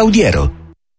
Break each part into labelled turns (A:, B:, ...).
A: Caudiero.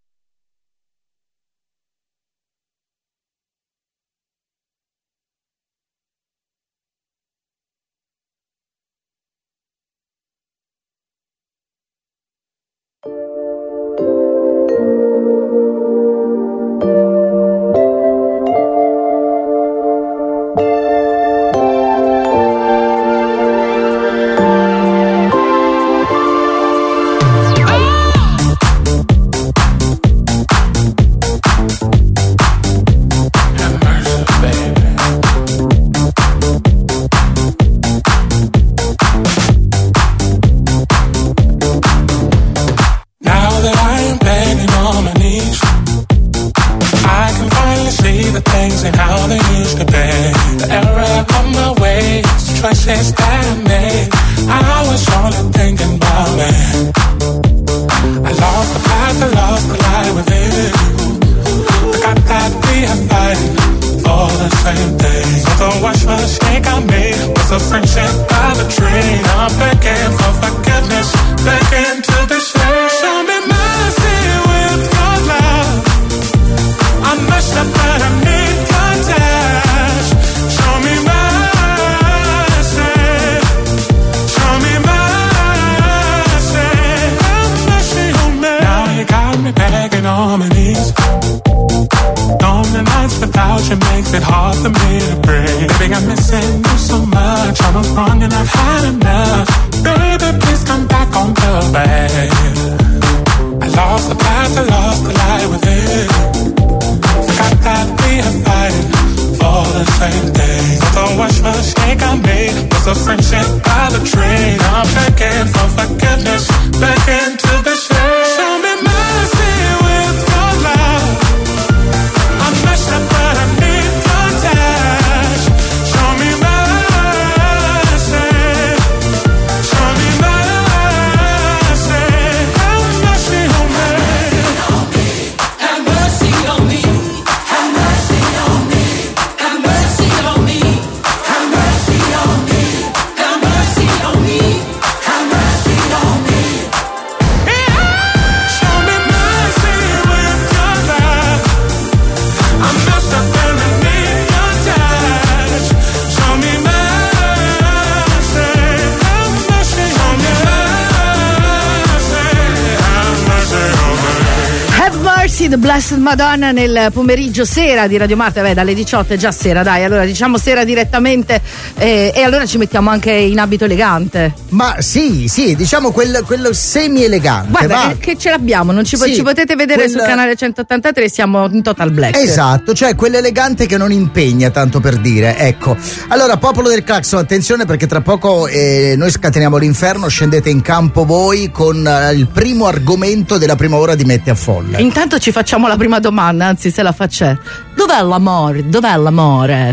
B: The Blessed Madonna nel pomeriggio sera di Radio Marte, dalle 18 è già sera, dai, allora diciamo sera direttamente e allora ci mettiamo anche in abito elegante.
C: Ma sì, diciamo quello semi elegante.
B: Guarda che ce l'abbiamo, non ci potete vedere sul canale 183, siamo in total black.
C: Esatto, cioè quell'elegante che non impegna, tanto per dire, ecco. Allora, popolo del Claxon, attenzione perché tra poco noi scateniamo l'inferno, scendete in campo voi con il primo argomento della prima ora di Metti a Folle.
B: Intanto ci facciamo la prima domanda, anzi se la faccio. Dov'è l'amore? Dov'è l'amore?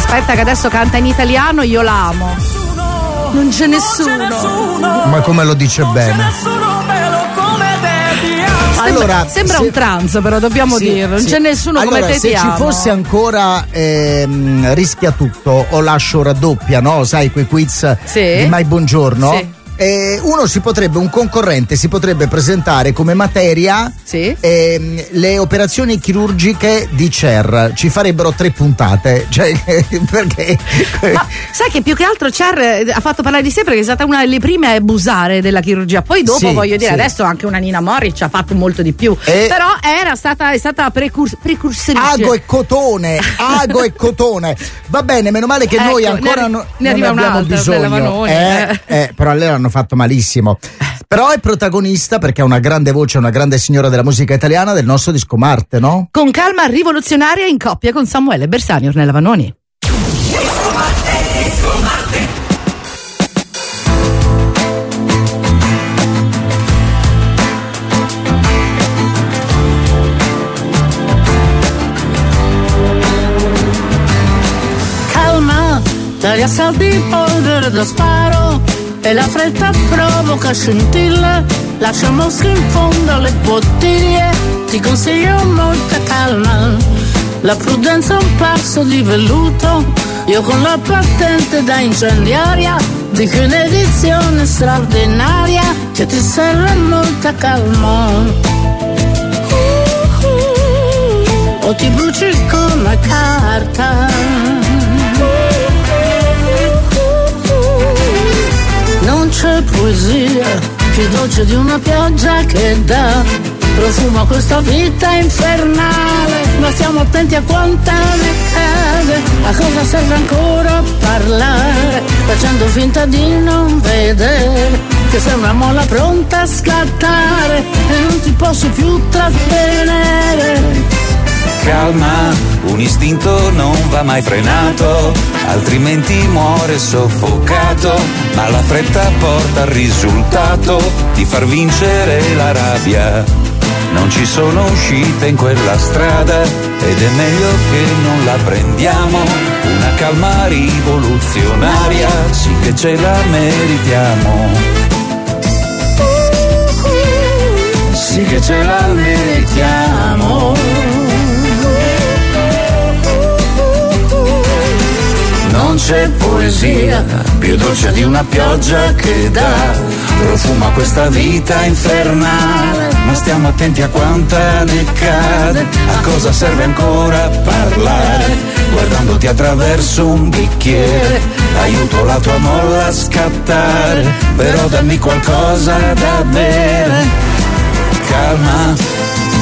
B: Aspetta che adesso canta in italiano, io l'amo. Non c'è nessuno.
C: Ma come lo dice bene.
B: Allora, sembra un trance, però dobbiamo dirlo. Non c'è nessuno come te,
C: se
B: ti amo.
C: ci fosse ancora rischia tutto o lascio raddoppia, no? Sai, quei quiz di Mai Buongiorno?
B: Sì.
C: Un concorrente si potrebbe presentare come materia le operazioni chirurgiche di Cher. Ci farebbero 3 puntate, cioè, perché?
B: Ma sai che più che altro Cher ha fatto parlare di sé perché è stata una delle prime a abusare della chirurgia. Poi dopo voglio dire, adesso anche una Nina Morri ci ha fatto molto di più, però è stata precursitrice.
C: Ago e cotone. Va bene, meno male che noi ancora non abbiamo bisogno. Però lei l'hanno fatto malissimo. Però è protagonista perché ha una grande voce, una grande signora della musica italiana del nostro disco Marte, no?
B: Con calma rivoluzionaria in coppia con Samuele Bersani e Ornella Vanoni.
A: Disco Marte.
D: Calma, dagli assalti polvere da sparo e la fretta provoca scintille, lascia mosche in fondo alle bottiglie, ti consiglio molta calma, la prudenza è un passo di velluto, io con la patente da incendiaria, dico un'edizione straordinaria, che ti serve molta calma, o ti bruci come carta. Non c'è poesia più dolce di una pioggia che dà profumo a questa vita infernale, ma stiamo attenti a quanta ne cade, a cosa serve ancora parlare, facendo finta di non vedere, che sei una molla pronta a scattare e non ti posso più trattenere.
E: Calma, un istinto non va mai frenato, altrimenti muore soffocato, ma la fretta porta al risultato di far vincere la rabbia. Non ci sono uscite in quella strada ed è meglio che non la prendiamo, una calma rivoluzionaria, sì che ce la meritiamo. Sì che ce la meritiamo. Non c'è poesia più dolce di una pioggia che dà profumo a questa vita infernale, ma stiamo attenti a quanta ne cade, a cosa serve ancora parlare, guardandoti attraverso un bicchiere, aiuto la tua molla a scattare, però dammi qualcosa da bere. Calma.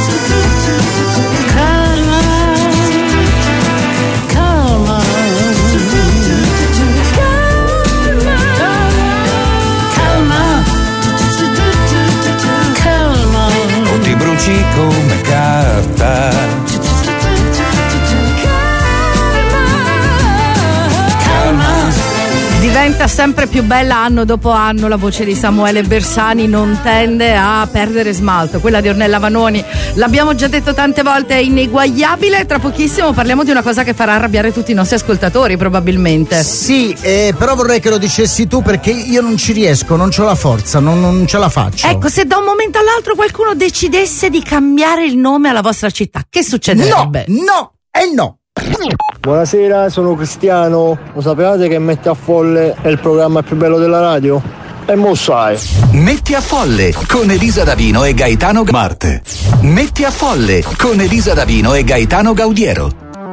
E: Come carta. Calma.
B: Diventa sempre più bella anno dopo anno, la voce di Samuele Bersani non tende a perdere smalto, quella di Ornella Vanoni l'abbiamo già detto tante volte, è ineguagliabile. Tra pochissimo parliamo di una cosa che farà arrabbiare tutti i nostri ascoltatori probabilmente.
C: Sì, però vorrei che lo dicessi tu perché io non ci riesco, non c'ho la forza, non ce la faccio.
B: Ecco, se da un momento all'altro qualcuno decidesse di cambiare il nome alla vostra città, che succederebbe?
C: No.
F: Buonasera, sono Cristiano. Lo sapevate che Metti a Folle è il programma più bello della radio? E mo sai.
G: Metti a Folle con Elisa Davino e Gaetano Marte. Metti a Folle con Elisa Davino e Gaetano Gaudiero.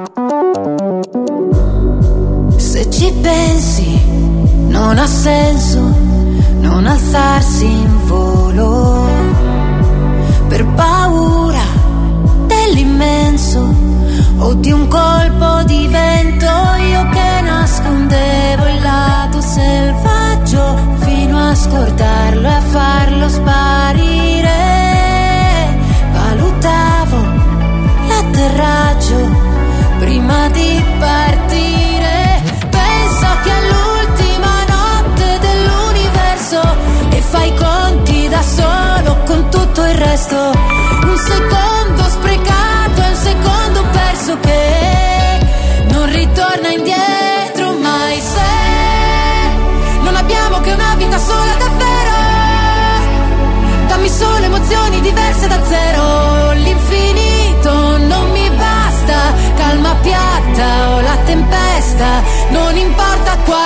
H: Se ci pensi, non ha senso non alzarsi in volo per paura dell'immenso o di un colpo di vento. Io che nascondevo il lato selvaggio fino a scordarlo e a farlo sparire, valutavo l'atterraggio prima di partire. Penso che è l'ultima notte dell'universo e fai i conti da solo con tutto il resto. Un secondo sprecato è un secondo perso che non ritorna indietro.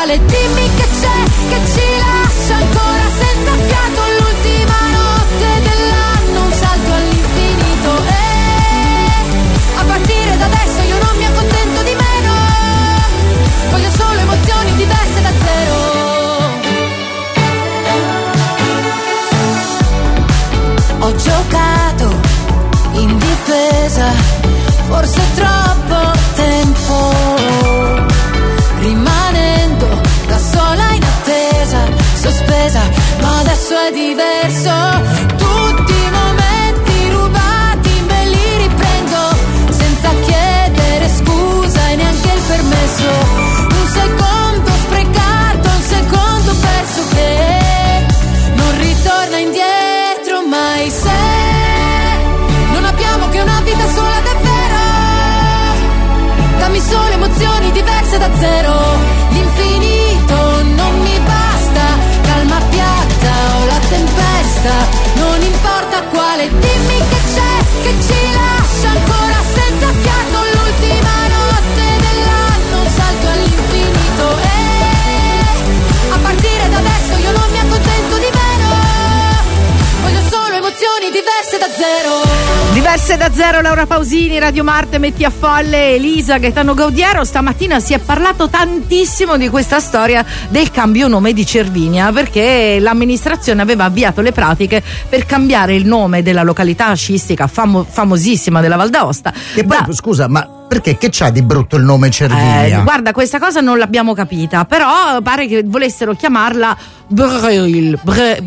H: quale, dimmi che c'è, che ci lascia ancora senza fiato, l'ultima notte dell'anno, un salto all'infinito, a partire da adesso io non mi accontento di meno, voglio solo emozioni diverse da zero. Ho giocato in difesa, forse troppo tempo, rimanendo da sola in attesa, sospesa, ma adesso è diverso. Tutti i momenti rubati me li riprendo, senza chiedere scusa e neanche il permesso. Un secondo sprecato, un secondo perso che non ritorna indietro mai, se non abbiamo che una vita sola davvero. Dammi solo emozioni diverse da zero, l'infinito non mi basta, calma piatta o la tempesta, non importa quale, dimmi che c'è, che ci lascia ancora senza fiato, l'ultima notte dell'anno, un salto all'infinito, a partire da adesso io non mi accontento di meno, voglio solo emozioni diverse da zero.
B: Diverse da zero, Laura Pausini, Radio Marte, Metti a Folle, Elisa, Gaetano Gaudiero. Stamattina si è parlato tantissimo di questa storia del cambio nome di Cervinia, perché l'amministrazione aveva avviato le pratiche per cambiare il nome della località sciistica famosissima della Val d'Aosta.
C: E poi, scusa, ma perché che c'ha di brutto il nome Cervinia?
B: Guarda, questa cosa non l'abbiamo capita, però pare che volessero chiamarla Breuil,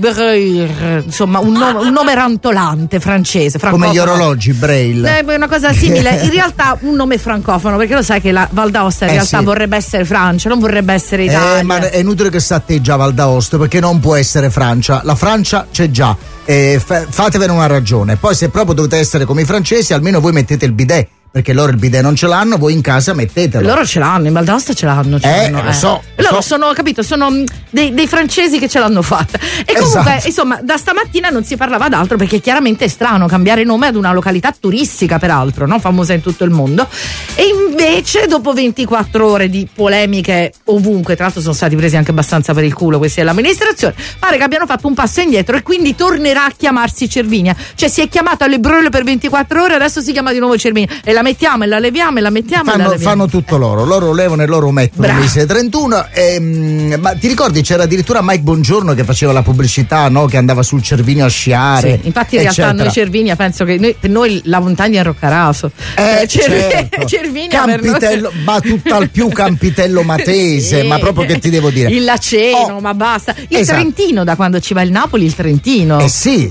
B: insomma un nome rantolante francese,
C: come gli orologi Braille,
B: una cosa simile. In realtà un nome francofono, perché lo sai che la Val d'Aosta in realtà vorrebbe essere Francia, non vorrebbe essere Italia.
C: Ma è inutile che s'atteggia Val d'Aosta, perché non può essere Francia, la Francia c'è già, fatevene una ragione. Poi se proprio dovete essere come i francesi, almeno voi mettete il bidet, perché loro il bidet non ce l'hanno, voi in casa mettetelo.
B: Loro ce l'hanno, in Val d'Aosta ce l'hanno.
C: Lo so.
B: Loro sono, capito, sono dei francesi che ce l'hanno fatta. E comunque, insomma, da stamattina non si parlava d'altro, perché chiaramente è strano cambiare nome ad una località turistica, peraltro, no? Famosa in tutto il mondo. E invece, dopo 24 ore di polemiche ovunque, tra l'altro sono stati presi anche abbastanza per il culo questi dell'amministrazione, pare che abbiano fatto un passo indietro e quindi tornerà a chiamarsi Cervinia. Cioè si è chiamato alle Breuil per 24 ore, adesso si chiama di nuovo Cervinia. E la mettiamo e la leviamo e la mettiamo e la leviamo.
C: Fanno tutto loro levano e loro mettono l'Ise 31. Ma ti ricordi c'era addirittura Mike Bongiorno che faceva la pubblicità, no? Che andava sul Cervinio a sciare.
B: Sì, infatti in realtà noi Cervinia, penso che per noi la montagna è Roccaraso.
C: Certo.
B: Cervinia
C: Campitello, ma tutt'al più Campitello Matese, sì. Ma proprio che ti devo dire?
B: Il Laceno, ma basta. Il Trentino, da quando ci va il Napoli, il Trentino.
C: Sì,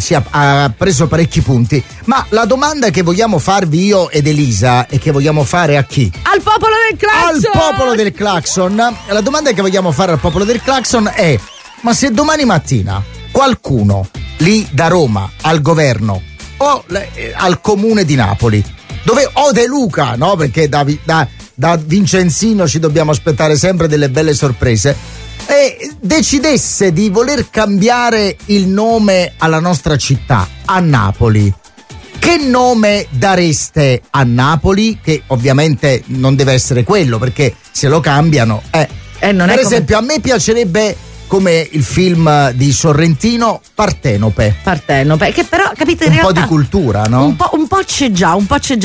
C: ha preso parecchi punti. Ma la domanda che vogliamo farvi io ed Elisa e che vogliamo fare a chi?
B: Al popolo del Clacson!
C: Al popolo del Clacson. La domanda che vogliamo fare al popolo del Clacson è: ma se domani mattina qualcuno lì da Roma al governo o al comune di Napoli, dove o De Luca, no? Perché da Vincenzino ci dobbiamo aspettare sempre delle belle sorprese, e decidesse di voler cambiare il nome alla nostra città, a Napoli, che nome dareste a Napoli? Che ovviamente non deve essere quello, perché se lo cambiano
B: non
C: per esempio a me piacerebbe, come il film di Sorrentino, Partenope,
B: che però, capite, in
C: un
B: realtà,
C: po' di cultura, no?
B: Un po' c'è già.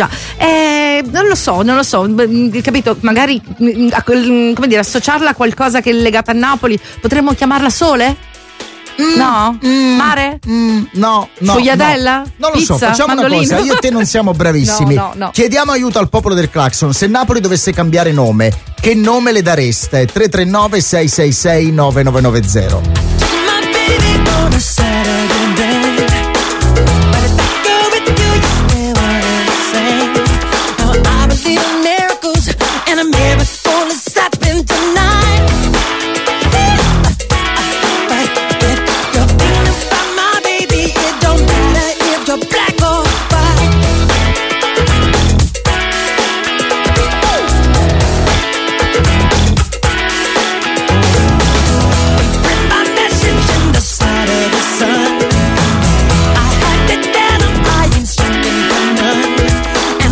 B: Non lo so, capito, magari come dire, associarla a qualcosa che è legato a Napoli. Potremmo chiamarla Sole? No? Mare?
C: No.
B: Sfogliatella?
C: Non lo
B: Pizza?
C: so, facciamo
B: Mandolino?
C: una cosa, io e te non siamo bravissimi.
B: No.
C: Chiediamo aiuto al popolo del Clacson. Se Napoli dovesse cambiare nome, che nome le dareste? 339 666 9990.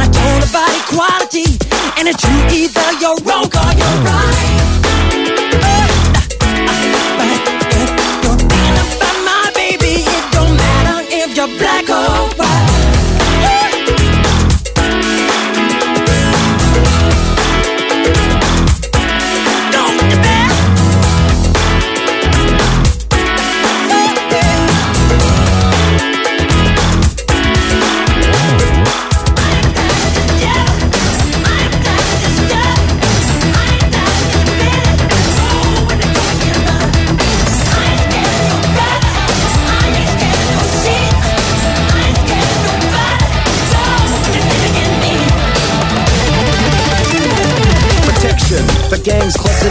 I: And it's you, either you're wrong or you're right.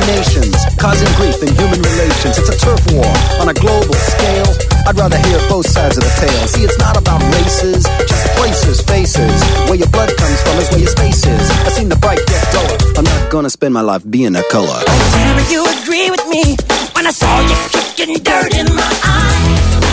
I: nations, causing grief in human relations. It's a turf war on a global scale. I'd rather hear both sides of the tale. See, it's not about races, just places, faces. Where your blood comes from is where your space is. I've seen the bright get duller. I'm not gonna spend my life being a color.
A: Tell me you agree with me when I saw you kicking dirt in my eye.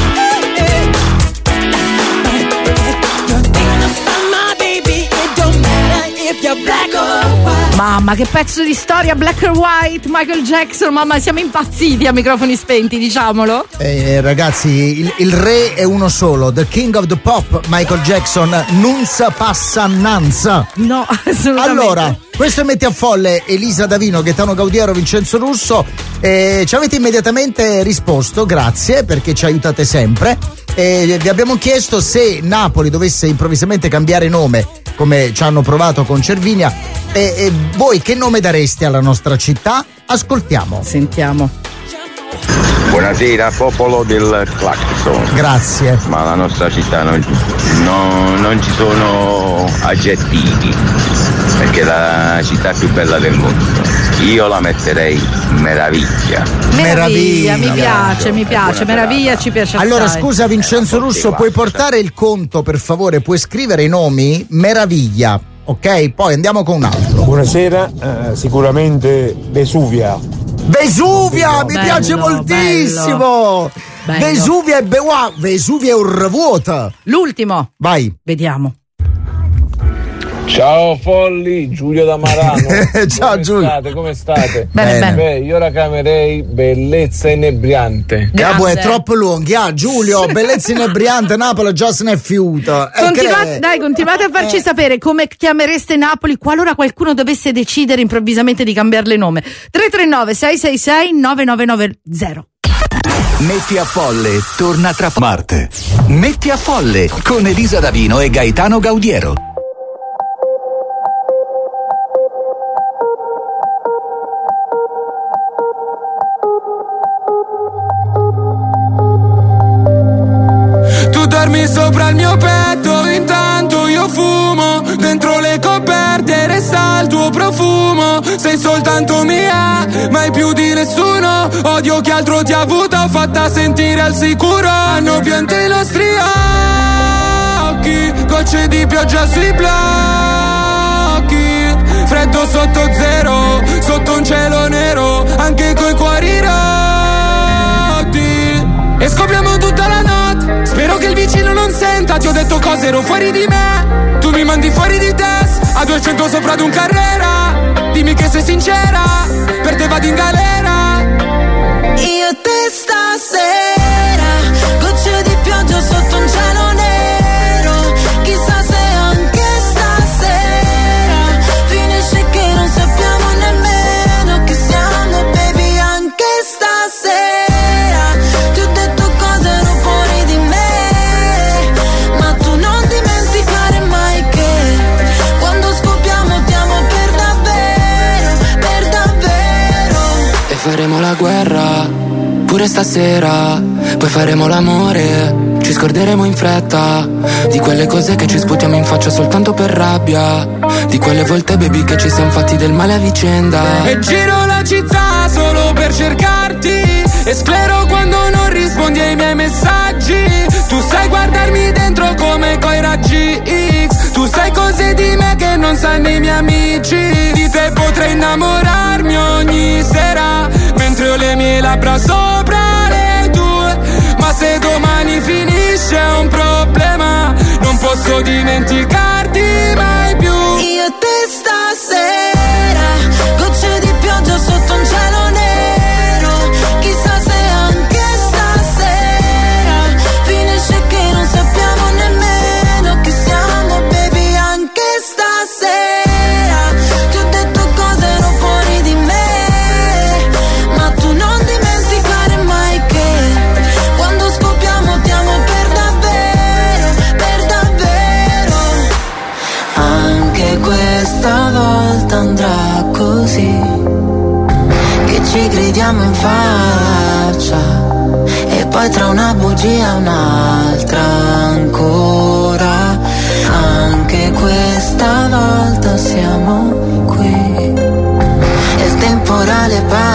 A: You're thinking about my baby. It don't matter if you're black or white.
B: Mamma, che pezzo di storia, black or white, Michael Jackson, mamma, siamo impazziti a microfoni spenti, diciamolo.
C: Ragazzi, il re è uno solo, the king of the pop, Michael Jackson, non sa passa nanza.
B: No, assolutamente.
C: Allora, questo è Metti a Folle, Elisa Davino, Gaetano Gaudiero, Vincenzo Russo. Ci avete immediatamente risposto, grazie, perché ci aiutate sempre. Vi abbiamo chiesto se Napoli dovesse improvvisamente cambiare nome, come ci hanno provato con Cervinia, e voi che nome dareste alla nostra città? Ascoltiamo.
B: Sentiamo.
J: Buonasera popolo del Clacson.
C: Grazie.
J: Ma la nostra città non ci sono aggettivi, perché è la città più bella del mondo. Io la metterei meraviglia.
B: Meraviglia, mi piace, meraviglia, ci piace assai.
C: Allora scusa Vincenzo Russo, puoi portare il conto per favore, puoi scrivere i nomi? Meraviglia, ok? Poi andiamo con un altro.
K: Buonasera, sicuramente Vesuvia.
C: Vesuvia, mi piace moltissimo.
B: Bello.
C: Vesuvia e Bewa, Vesuvia è un vuota.
B: L'ultimo.
C: Vai.
B: Vediamo.
L: Ciao folli, Giulio da Marano.
C: Ciao Giulio.
L: Come state?
B: Bene.
L: Beh, io la chiamerei bellezza inebriante.
C: Gabo è troppo lungo. Giulio, bellezza inebriante, Napoli già se ne è fiuta.
B: Continuate a farci sapere come chiamereste Napoli qualora qualcuno dovesse decidere improvvisamente di cambiarle nome. 339 666 9990.
G: Metti a Folle torna tra Marte. Metti a Folle con Elisa Davino e Gaetano Gaudiero.
M: Dormi sopra il mio petto, intanto io fumo. Dentro le coperte resta il tuo profumo. Sei soltanto mia, mai più di nessuno. Odio chi altro ti ha avuta, fatta sentire al sicuro. Hanno pianto i nostri occhi, gocce di pioggia sui blocchi. Freddo sotto zero, sotto un cielo nero, anche coi cuori rotti. E scopriamo tutta la notte. Spero che il vicino non senta. Ti ho detto cose, ero fuori di me. Tu mi mandi fuori di testa. A 200 sopra ad un Carrera. Dimmi che sei sincera. Per te vado in galera.
H: Io e te stasera, gocce di pioggia sotto un cielo nero. Chissà se anche stasera finisce che non sappiamo nemmeno chi siamo, baby, anche stasera.
M: Faremo la guerra, pure stasera. Poi faremo l'amore, ci scorderemo in fretta. Di quelle cose che ci sputiamo in faccia soltanto per rabbia. Di quelle volte, baby, che ci siamo fatti del male a vicenda. E giro la città solo per cercarti. E sclero quando non rispondi ai miei messaggi. Tu sai guardarmi dentro come coi raggi X. Tu sai cose di me che non sanno i miei amici. Di te potrei innamorarmi ogni sera, mentre ho le mie labbra sopra le tue. Ma se domani finisce è un problema, non posso dimenticarti mai più.
H: Io e te stasera, gocce di pioggia sotto un cielo nero. Chissà se anche stasera finisce che non sappiamo nemmeno chi siamo, baby, anche stasera. Ti ho detto cose, ero fuori di me, ma tu non dimenticare mai che quando scoppiamo ti amo per davvero, per davvero. Anche questa volta andrà così, che ci gridiamo in faccia e poi tra una bugia e un'altra ancora. Anche questa volta siamo qui e il temporale passa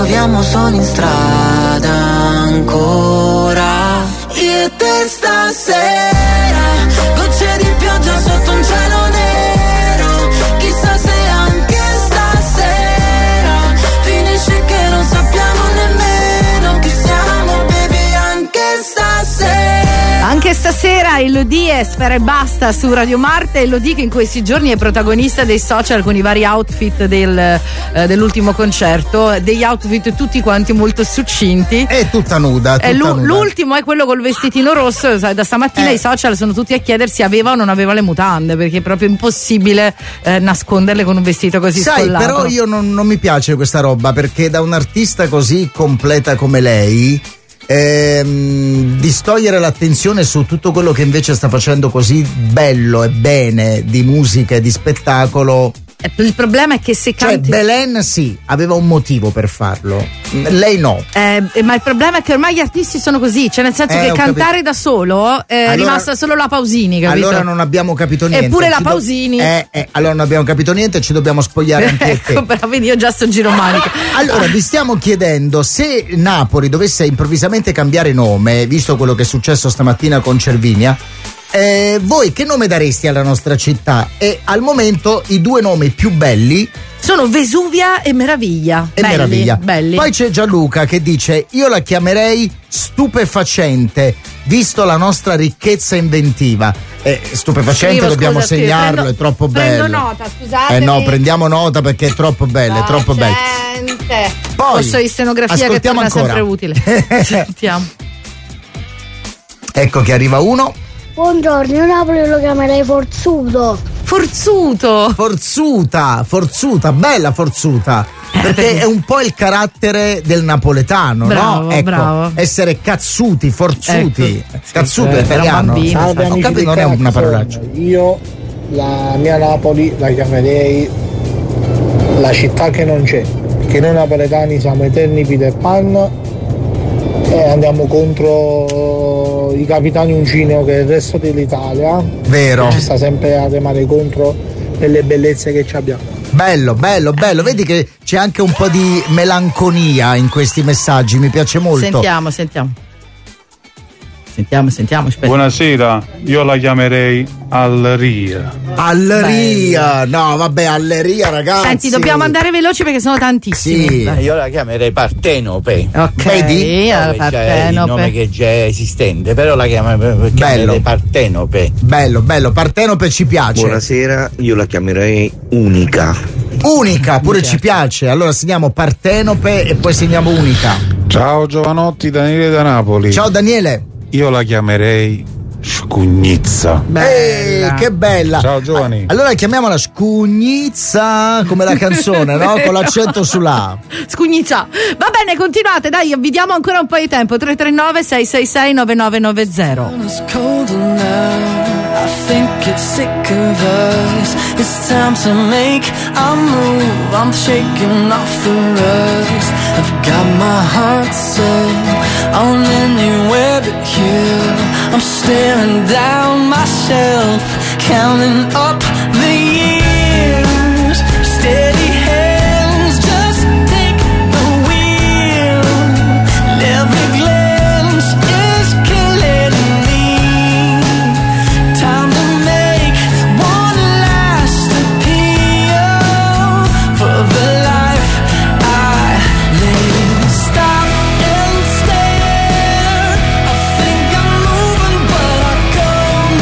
N: troviamo soli in strada ancora. Io e te stasera, gocce di pioggia sotto un cielo nero. Chissà se anche stasera finisce che non sappiamo nemmeno chi siamo, baby, anche stasera.
B: Anche stasera Elodie e Sfera e Basta su Radio Marte. Elodie che in questi giorni è protagonista dei social con i vari outfit dell'ultimo concerto, degli outfit tutti quanti molto succinti.
C: È tutta nuda.
B: L'ultimo è quello col vestitino rosso. Da stamattina i social sono tutti a chiedersi aveva o non aveva le mutande, perché è proprio impossibile nasconderle con un vestito così scollato.
C: Però io non mi piace questa roba, perché da un artista così completa come lei distogliere l'attenzione su tutto quello che invece sta facendo così bello e bene di musica e di spettacolo.
B: Il problema è che se canti...
C: Cioè Belen sì, aveva un motivo per farlo, lei no.
B: Ma il problema è che ormai gli artisti sono così, cioè nel senso che cantare da solo è rimasta solo la Pausini, capito?
C: Allora non abbiamo capito niente.
B: Eppure la Pausini
C: allora non abbiamo capito niente e ci dobbiamo spogliare anche
B: ecco, però vedi, io già sto giromanico.
C: Allora vi stiamo chiedendo se Napoli dovesse improvvisamente cambiare nome, visto quello che è successo stamattina con Cervinia. Voi che nome daresti alla nostra città? E al momento i due nomi più belli
B: sono Vesuvia e Meraviglia. Belli.
C: Poi c'è Gianluca che dice: io la chiamerei Stupefacente, visto la nostra ricchezza inventiva. Stupefacente dobbiamo segnarlo, è troppo bello.
B: Prendo nota, scusate.
C: No, prendiamo nota perché è troppo bello, è troppo bello.
B: Poi posso di stenografia che torna
C: ancora.
B: Sempre utile. Sentiamo.
C: Ecco che arriva uno.
O: Buongiorno, io Napoli lo chiamerei Forzuto.
C: Forzuta, bella Forzuta. Perché è un po' il carattere del napoletano,
B: bravo,
C: no? Ecco,
B: bravo.
C: Essere cazzuti, forzuti.
B: Ecco,
C: cazzuto è italiano.
F: Salve,
C: Ho capito, non è una parolaccia.
F: Io la mia Napoli la chiamerei la città che non c'è. Perché noi napoletani siamo eterni Peter Pan e andiamo contro i capitani Uncinio, che è il resto dell'Italia.
C: Vero.
F: Ci sta sempre a remare contro per le bellezze che ci abbiamo.
C: Bello. Vedi che c'è anche un po' di melanconia in questi messaggi, mi piace molto.
B: Sentiamo. Aspetta.
P: Buonasera, io la chiamerei Alleria.
C: No, vabbè, Alleria, ragazzi.
B: Senti, dobbiamo andare veloci perché sono tantissimi.
C: Sì.
Q: Io la chiamerei Partenope.
B: Ok,
Q: vedi?
B: Partenope.
Q: È il nome che già è esistente, però la chiamerei Partenope.
C: Bello, Partenope ci piace.
R: Buonasera, io la chiamerei Unica,
C: pure ci piace. Allora segniamo Partenope e poi segniamo Unica.
P: Ciao Giovanotti, Daniele da Napoli.
C: Ciao Daniele.
P: Io la chiamerei Scugnizza.
C: Che bella.
P: Ciao giovani.
C: Allora chiamiamola Scugnizza, come la canzone, no? Con l'accento sulla
B: Scugnizza. Va bene, continuate, dai, vi diamo ancora un po' di tempo. 339 666 9990.
N: I think it's sick of us. It's time to make a move. I'm shaking off the rust. I've got my heart set on anywhere but here. I'm staring down myself, counting up the years. Steady hands, just take the wheel. And every glance is killing me. Time to make one last appeal for the life I live. Stop and stare. I think I'm moving, but I go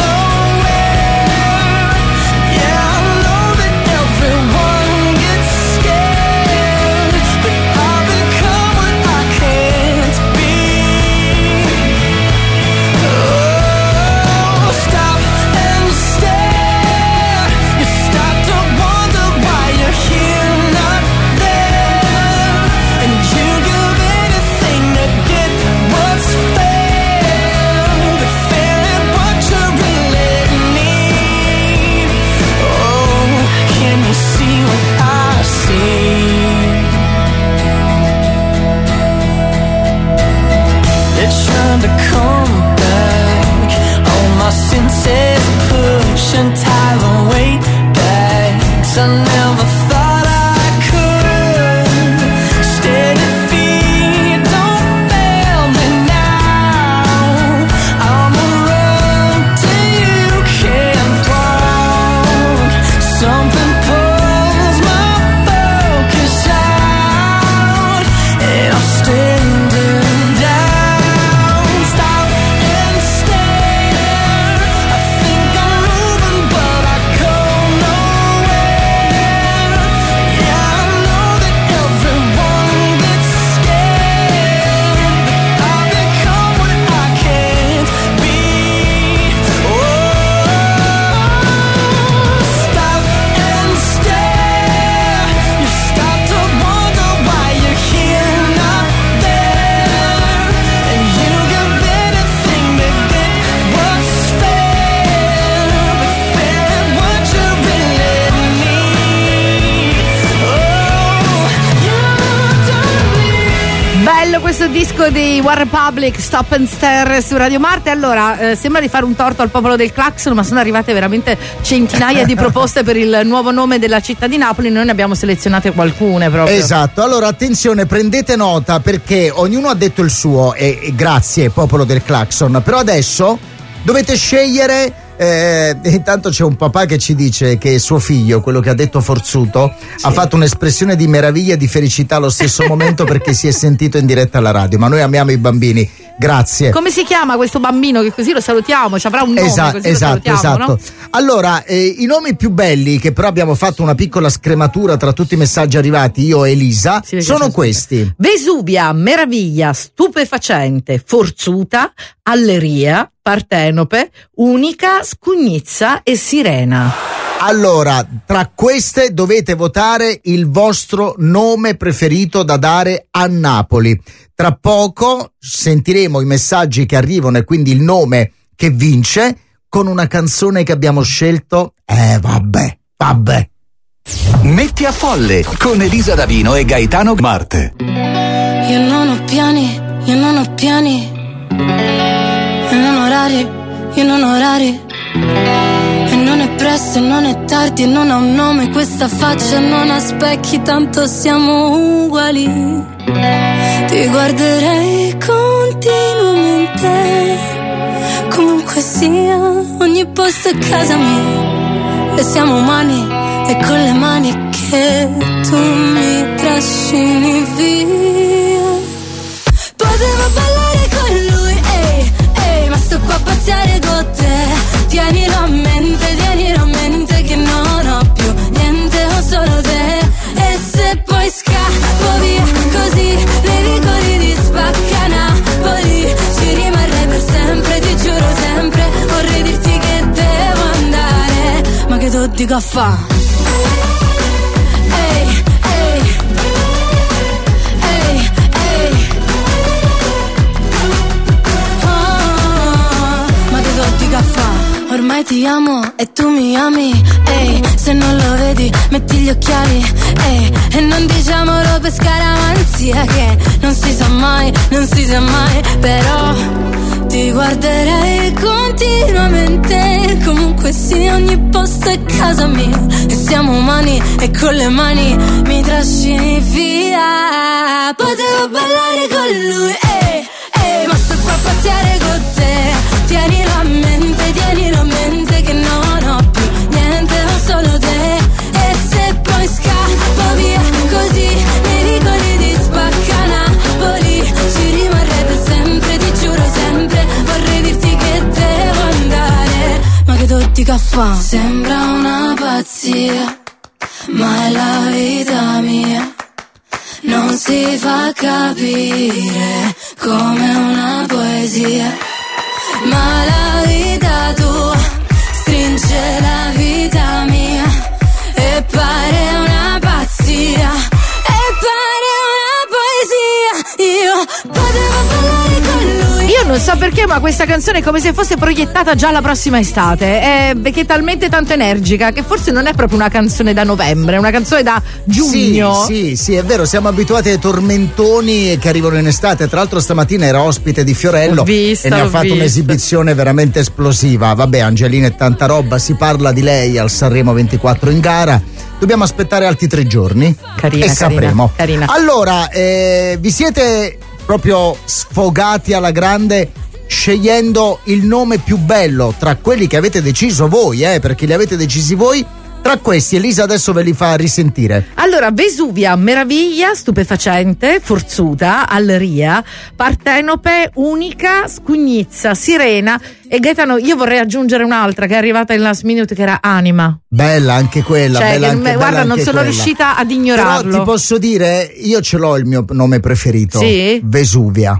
B: questo disco di One Republic, Stop and Stare su Radio Marte. Allora, sembra di fare un torto al popolo del Claxon, ma sono arrivate veramente centinaia di proposte per il nuovo nome della città di Napoli. Noi ne abbiamo selezionate qualcune proprio.
C: Esatto, allora attenzione, prendete nota perché ognuno ha detto il suo e grazie popolo del Claxon, però adesso dovete scegliere. Intanto c'è un papà che ci dice che suo figlio, quello che ha detto Forzuto, ha fatto un'espressione di meraviglia e di felicità allo stesso momento perché si è sentito in diretta alla radio. Ma noi amiamo i bambini, grazie.
B: Come si chiama questo bambino? Che così lo salutiamo, ci avrà un nome, così lo salutiamo,
C: esatto.
B: No?
C: Allora, i nomi più belli, che però abbiamo fatto una piccola scrematura tra tutti i messaggi arrivati, io e Elisa, sono questi:
B: Vesuvia, meraviglia, stupefacente, forzuta, alleria, partenope, unica, scugnizza e sirena.
C: Allora, tra queste dovete votare il vostro nome preferito da dare a Napoli. Tra poco sentiremo i messaggi che arrivano e quindi il nome che vince con una canzone che abbiamo scelto. Vabbè.
G: Metti a Folle con Elisa Davino e Gaetano Marte.
H: Io non ho piani, io non ho piani. E non orari, io non ho orari. E non è presto e non è tardi e non ha un nome questa faccia, non ha specchi, tanto siamo uguali. Ti guarderei continuamente, comunque sia, ogni posto è casa mia. E siamo umani e con le mani che tu mi trascini via. Potevo ballare con lui, ma sto qua a pazziare con te. Tienilo a mente che non ho più niente, ho solo te. E se poi scappo via così, nei vicoli di Spacca Napoli, ci rimarrei per sempre, ti giuro sempre. Vorrei dirti che devo andare, ma che tu dico a fa'? Ormai ti amo e tu mi ami, se non lo vedi metti gli occhiali, e non diciamolo per scaramanzia che non si sa mai, però ti guarderei continuamente, comunque sì, ogni posto è casa mia. E siamo umani e con le mani mi trascini via. Potevo ballare con lui, ma sto qua a pazziare con te. Tienilo a mente che non ho più niente, ho solo te. E se poi scappo via così, nei vicoli di Spacca Napoli, ci rimarrei per sempre, ti giuro sempre. Vorrei dirti che devo andare, ma che tu dica fa'? Sembra una pazzia, ma è la vita mia. Non si fa capire come una poesia, ma la vita tua stringe la vita mia e pare una pazzia, e pare una poesia. Io potevo ballare con lui.
B: Io non so perché, ma questa canzone è come se fosse proiettata già la prossima estate, perché è talmente tanto energica che forse non è proprio una canzone da novembre, è una canzone da giugno.
C: Sì, è vero, siamo abituati ai tormentoni che arrivano in estate. Tra l'altro stamattina era ospite di Fiorello e ne ha fatto un'esibizione veramente esplosiva. Vabbè, Angelina è tanta roba, si parla di lei al Sanremo 24 in gara. Dobbiamo aspettare altri 3 giorni e sapremo.
B: Carina.
C: Allora, vi siete proprio sfogati alla grande scegliendo il nome più bello tra quelli che avete deciso voi, perché li avete decisi voi. Tra questi Elisa adesso ve li fa risentire.
B: Allora, Vesuvia, meraviglia, stupefacente, forzuta, alleria, partenope, unica, scugnizza, sirena e Gaetano. Io vorrei aggiungere un'altra che è arrivata in last minute, che era anima.
C: Bella anche quella,
B: cioè,
C: bella anche,
B: guarda,
C: bella
B: non
C: anche
B: sono
C: quella.
B: riuscita ad ignorarlo.
C: Però ti posso dire, io ce l'ho il mio nome preferito.
B: Sì?
C: Vesuvia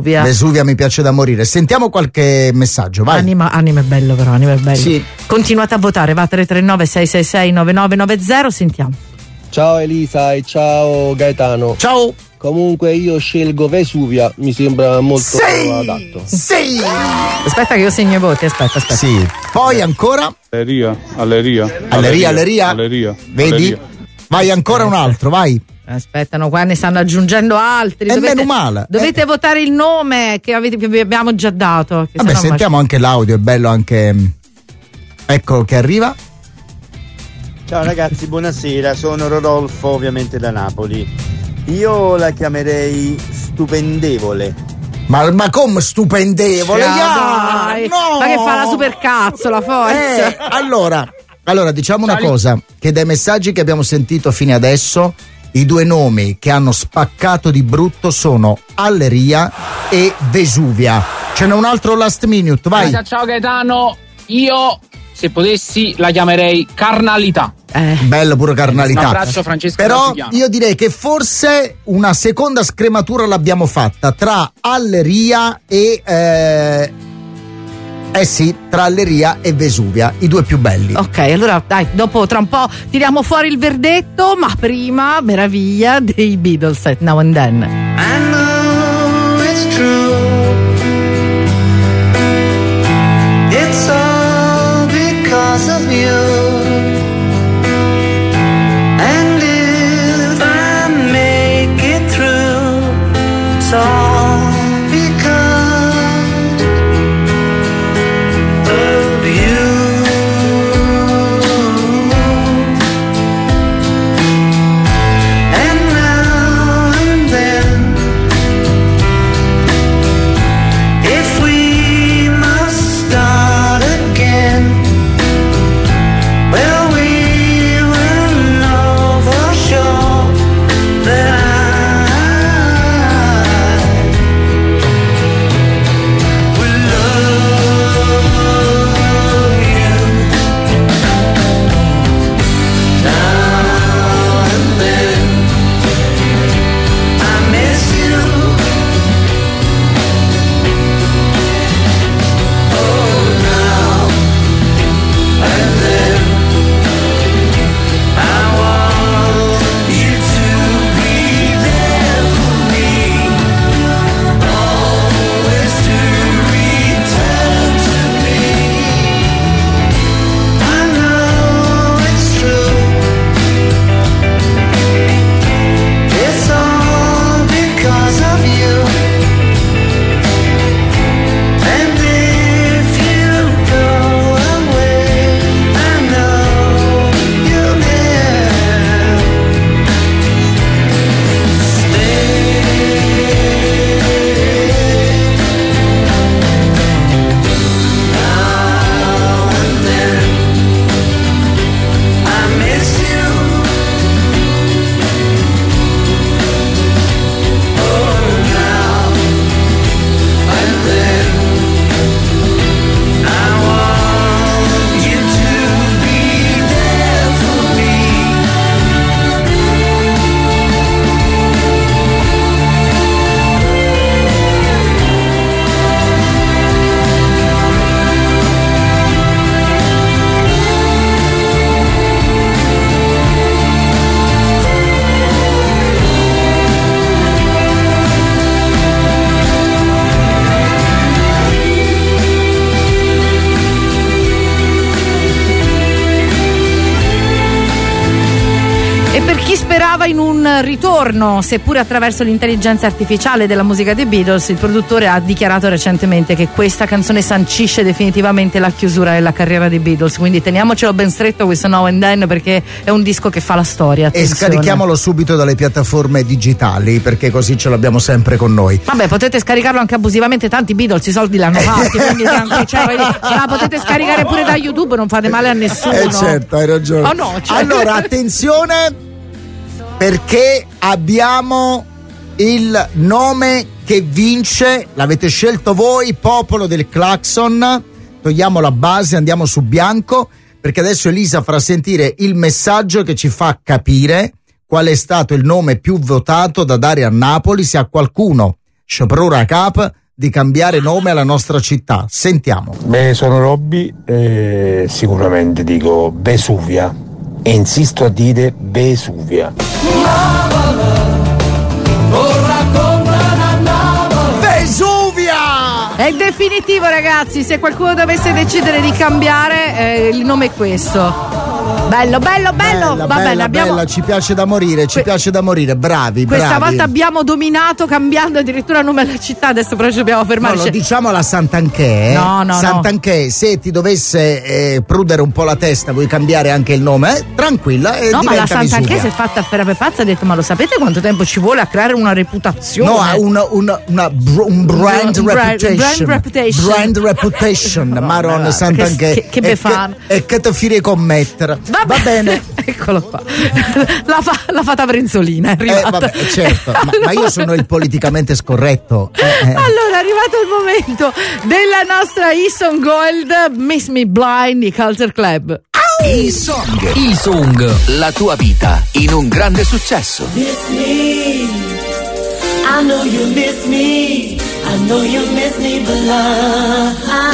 C: mi piace da morire. Sentiamo qualche messaggio, vai.
B: Anima è bello, però anima è bello.
C: Sì.
B: Continuate a votare, va 339 666 9990, sentiamo.
S: Ciao Elisa e ciao Gaetano.
C: Ciao.
S: Comunque io scelgo Vesuvia, mi sembra molto adatto.
C: Sì.
B: Aspetta che io segno i voti, aspetta.
C: Sì. Poi ancora?
P: Alleria.
C: Vedi? Vai ancora un altro, vai.
B: Aspettano, qua ne stanno aggiungendo altri.
C: E meno male.
B: Dovete votare il nome che vi abbiamo già dato. Che
C: Vabbè, sentiamo anche l'audio, è bello anche. Ecco che arriva.
T: Ciao ragazzi, buonasera, sono Rodolfo, ovviamente da Napoli. Io la chiamerei stupendevole.
C: Ma come stupendevole?
B: Dai.
C: No!
B: Ma che fa la supercazzola, forse?
C: Allora, diciamo una cosa, che dai messaggi che abbiamo sentito fino adesso, i due nomi che hanno spaccato di brutto sono Alleria e Vesuvia. Ce n'è un altro last minute, vai.
U: Ciao Gaetano, io se potessi la chiamerei carnalità.
C: Bello pure carnalità.
U: Un abbraccio, Francesco.
C: Però io direi che forse una seconda scrematura l'abbiamo fatta tra Alleria e tra Alleria e Vesuvia, i due più belli.
B: Ok, allora dai, dopo tra un po' tiriamo fuori il verdetto, ma prima meraviglia dei Beatles, Now and Then.
N: I know it's true. It's all because of you. And if I make it through, it's all because of you. And now and then, if we must start again, well, we will know for sure that I will love you. Now and then, I miss you. Oh, now and then, I want you to be there for me, always to return to me. I know it's true. It's all because of you. And if you go away, I know you'll never stay. Now and then, I miss you. Oh, now and then, I want you to be there for me.
B: E per chi sperava in un ritorno, seppure attraverso l'intelligenza artificiale della musica dei Beatles, il produttore ha dichiarato recentemente che questa canzone sancisce definitivamente la chiusura della carriera dei Beatles, quindi teniamocelo ben stretto questo Now and Then, perché è un disco che fa la storia. Attenzione.
C: E scarichiamolo subito dalle piattaforme digitali, perché così ce l'abbiamo sempre con noi.
B: Vabbè, potete scaricarlo anche abusivamente, tanti Beatles i soldi l'hanno fatti, quindi la potete scaricare pure da YouTube, non fate male a nessuno.
C: Certo, hai ragione.
B: Oh no, cioè.
C: Allora, attenzione, perché abbiamo il nome che vince, l'avete scelto voi, Popolo del Clacson. Togliamo la base, andiamo su bianco, perché adesso Elisa farà sentire il messaggio che ci fa capire qual è stato il nome più votato da dare a Napoli, se a qualcuno sciopera cap di cambiare nome alla nostra città. Sentiamo.
K: Beh, sono Robby e sicuramente dico Vesuvia e insisto a dire Vesuvia.
C: Vesuvia!
B: È definitivo, ragazzi, se qualcuno dovesse decidere di cambiare, il nome è questo. Bello. Va bene,
C: bella, ci piace da morire, bravi.
B: Questa volta abbiamo dominato cambiando addirittura nome alla città, adesso però ci dobbiamo fermare.
C: No, lo diciamo alla Sant'Anché.
B: No.
C: Sant'Anché, se ti dovesse prudere un po' la testa, vuoi cambiare anche il nome, tranquilla e
B: no, ma la
C: diventa
B: Sant'Anché
C: Vesuvia.
B: si è fatta affera per pazza, ha detto ma lo sapete quanto tempo ci vuole a creare una reputazione?
C: Un brand reputation. Maronna Sant'Anché.
B: Che befana.
C: E che te firi commettere. Va bene.
B: Eccolo qua. La fata Brenzolina è arrivata.
C: Vabbè, certo, ma io sono il politicamente scorretto.
B: Allora è arrivato il momento della nostra E-Song Gold, Miss Me Blind di Culture Club.
G: E-Song, la tua vita in un grande successo.
A: Miss me, I know you miss me, I know you miss me blind.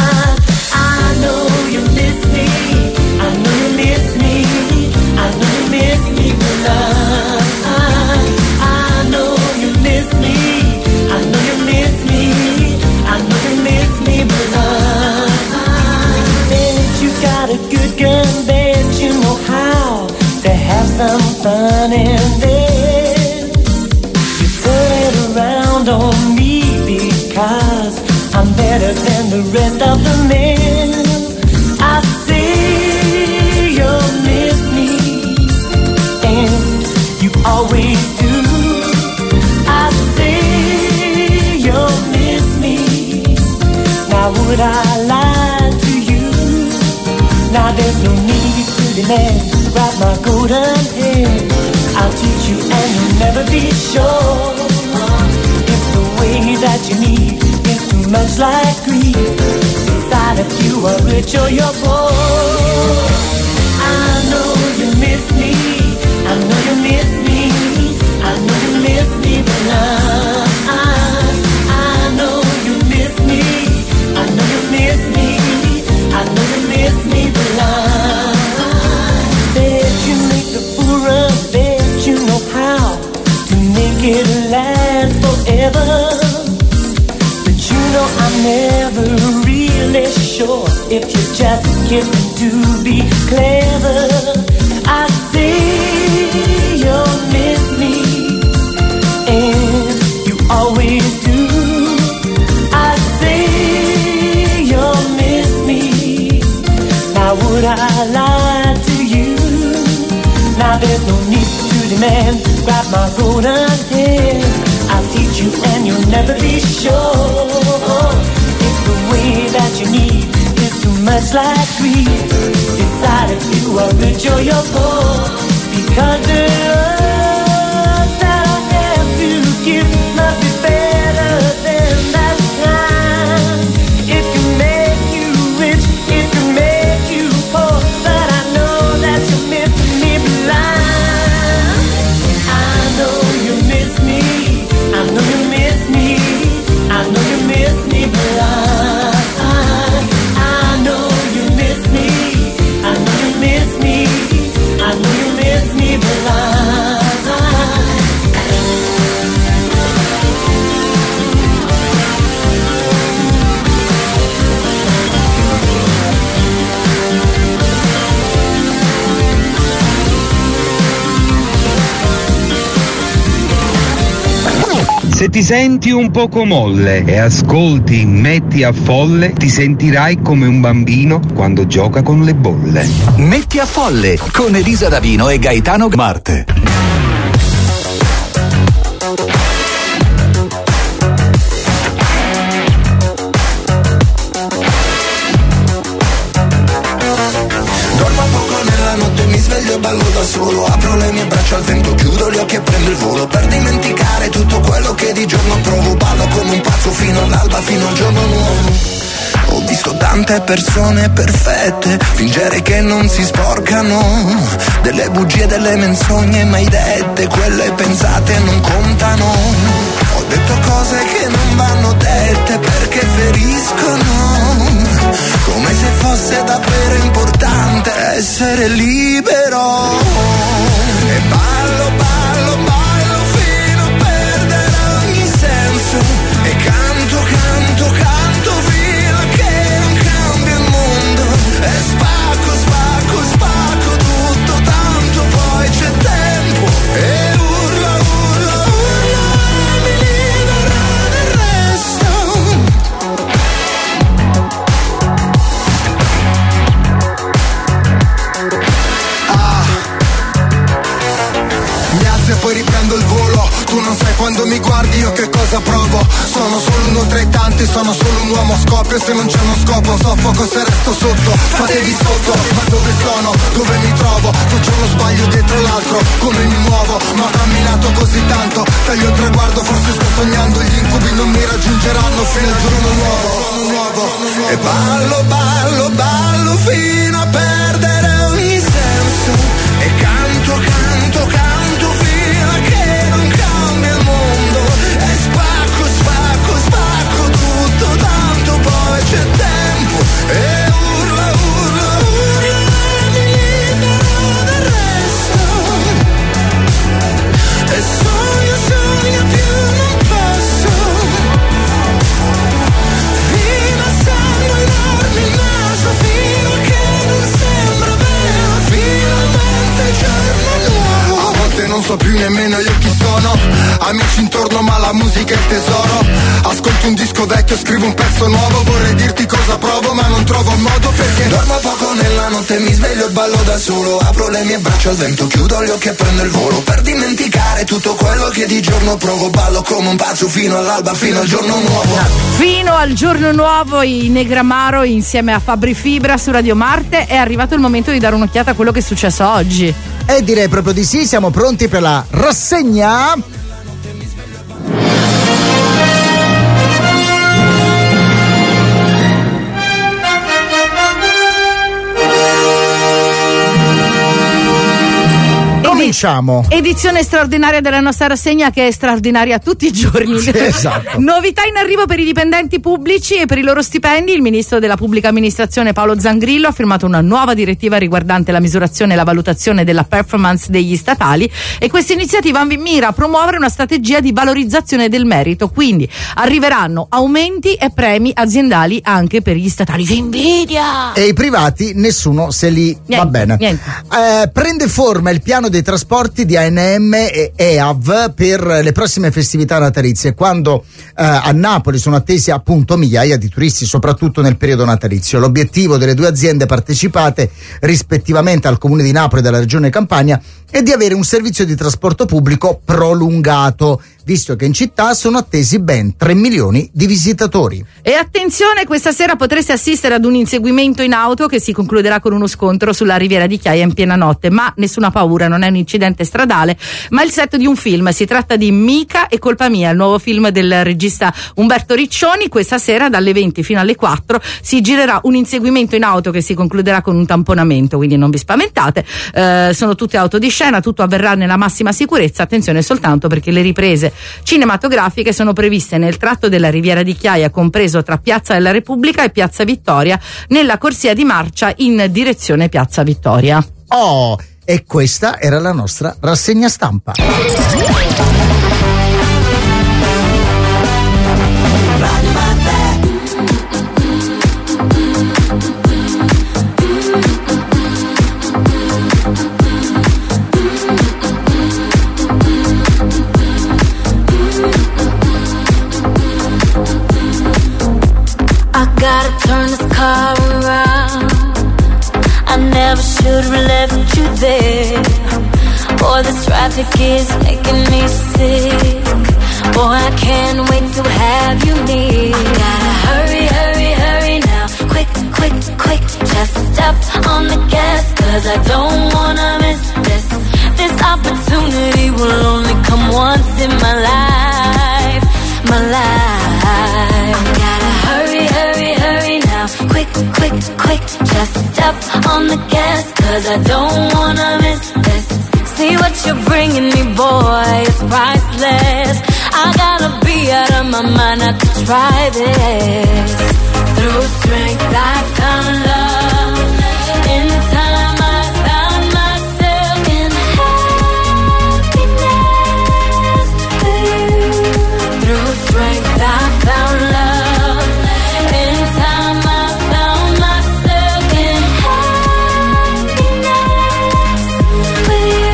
A: I know you miss me, I know you miss me, I know you miss me blind. I know you miss me, I know you miss me, I know you miss me blind. Bet you got a good gun, bet you know how to have some fun in there. You turn it around on me because I'm better than the rest of the men. I say you'll miss me, and you always do. I say you'll miss me. Now would I lie to you? Now there's no need to demand. Grab my golden hair, I'll teach you and you'll never be sure. If the way that you need is too much like greed, decide if you are rich or you're poor. I know you miss me, I know you miss me, I know you miss me blind. I know you miss me, I know you miss me, I know you miss me blind. Bet you make the fool run, bet you know how to make it last forever. But you know I'm never really sure if you're just kidding to be clever. I say you'll miss me, and you always do. I say you'll miss me. Now would I lie to you? Now there's no need to demand. Grab my golden hair, I'll teach you and you'll never be sure. If the way that you need is too much like greed, decide if you are rich or you're poor. Because the love that I have to give must be better than that kind. It can make you rich, it can make you poor, but I know that you miss me blind. I know you miss me, I know you miss me, I know you miss me blind. I know you miss me, I know you miss me, I know you miss me blind.
D: Se ti senti un poco molle e ascolti Metti a Folle, ti sentirai come un bambino quando gioca con le bolle.
G: Metti a Folle con Elisa Davino e Gaetano Marte.
E: Dormo poco nella notte, mi sveglio e ballo da solo. Apro le mie braccia al vento, chiudo gli occhi e prendo il volo. Per dimenticare tutto quello che di giorno provo. Ballo come un pazzo fino all'alba, fino al giorno nuovo. Ho visto tante persone perfette fingere che non si sporcano, delle bugie, delle menzogne mai dette, quelle pensate non contano. Ho detto cose che non vanno dette perché feriscono, come se fosse davvero importante essere libero. E ballo, ballo, ballo fino a perdere ogni senso. E canto, canto, canto fino a che non cambia il mondo. E spacco, spacco, spacco tutto
I: Sono solo uno tra i tanti, sono solo un uomo a scoppio. Se non c'è uno scopo soffoco se resto sotto. Fatevi sotto, ma dove sono? Dove mi trovo? Faccio uno sbaglio dietro l'altro, come mi muovo? Ma ho camminato così tanto, taglio il traguardo, forse sto sognando. Gli incubi non mi raggiungeranno fino al giorno nuovo. E ballo, ballo, ballo fino a perdere ogni senso. E canto, canto, canto fino a che non cambia il mondo. E spacco, spacco, spacco tutto, tanto poi c'è tempo. E urlo, urlo, urlo e mi libero del resto. E sogno, sogno più non posso. Fino a sanguinarmi il naso, fino a che non sembra vero. Finalmente il giorno nuovo. A volte non so più nemmeno io chi sono. Amici intorno ma la musica è il tesoro. Ascolto un disco vecchio, scrivo un pezzo nuovo. Vorrei dirti cosa provo ma non trovo modo perché dormo poco nella notte, mi sveglio e ballo da solo. Apro le mie braccia al vento, chiudo gli occhi e prendo il volo. Per dimenticare tutto quello che di giorno provo. Ballo come un pazzo fino all'alba, fino al giorno nuovo.
B: Fino al giorno nuovo i Negramaro insieme a Fabri Fibra su Radio Marte. È arrivato il momento di dare un'occhiata a quello che è successo oggi.
C: E direi proprio di sì, siamo pronti per la rassegna. Cominciamo.
B: Edizione straordinaria della nostra rassegna, che è straordinaria tutti i giorni.
C: Sì, esatto.
B: Novità in arrivo per i dipendenti pubblici e per i loro stipendi. Il ministro della pubblica amministrazione Paolo Zangrillo ha firmato una nuova direttiva riguardante la misurazione e la valutazione della performance degli statali, e questa iniziativa mira a promuovere una strategia di valorizzazione del merito, quindi arriveranno aumenti e premi aziendali anche per gli statali. Che invidia!
C: E i privati nessuno se li va bene. Prende forma il piano dei trasporti di ANM e EAV per le prossime festività natalizie, quando a Napoli sono attesi appunto migliaia di turisti, soprattutto nel periodo natalizio. L'obiettivo delle due aziende partecipate rispettivamente al Comune di Napoli e della Regione Campania è di avere un servizio di trasporto pubblico prolungato, visto che in città sono attesi ben 3 milioni di visitatori.
B: E attenzione, questa sera potreste assistere ad un inseguimento in auto che si concluderà con uno scontro sulla Riviera di Chiaia in piena notte, ma nessuna paura, non è un incidente stradale, ma il set di un film. Si tratta di Mica e colpa mia, il nuovo film del regista Umberto Riccioni. Questa sera dalle 20 fino alle 4 si girerà un inseguimento in auto che si concluderà con un tamponamento, quindi non vi spaventate. Sono tutte auto di scena, tutto avverrà nella massima sicurezza. Attenzione soltanto perché le riprese cinematografiche sono previste nel tratto della Riviera di Chiaia compreso tra Piazza della Repubblica e Piazza Vittoria, nella corsia di marcia in direzione Piazza Vittoria.
C: Oh, e questa era la nostra rassegna stampa.
H: Gotta turn this car around. I never should've left you there. Boy, this traffic is making me sick. Boy, I can't wait to have you near. Gotta hurry, hurry, hurry now. Quick, quick, quick. Just step on the gas, 'cause I don't wanna miss this. This opportunity will only come once in my life. My life. Gotta hurry, hurry, hurry now. Quick, quick, quick. Just step on the gas, 'cause I don't wanna miss this. See what you're bringing me, boy, it's priceless. I gotta be out of my mind not to try this. Through strength I found love. In time I found myself in happiness with you. Through strength I found love. In time I found myself in happiness with you.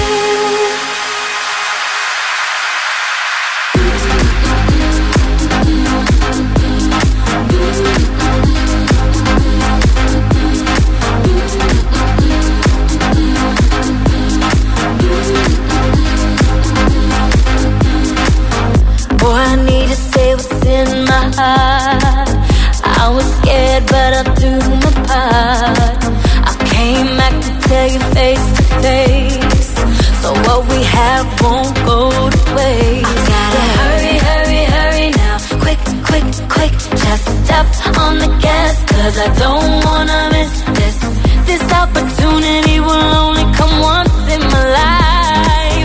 H: heart. I was scared, but I'll do my part. I came back to tell you face to face, so what we have won't go to waste. I gotta hurry, hurry, hurry now. Quick, quick, quick, just step on the gas, 'cause I don't wanna miss this. This opportunity will only come once in my life,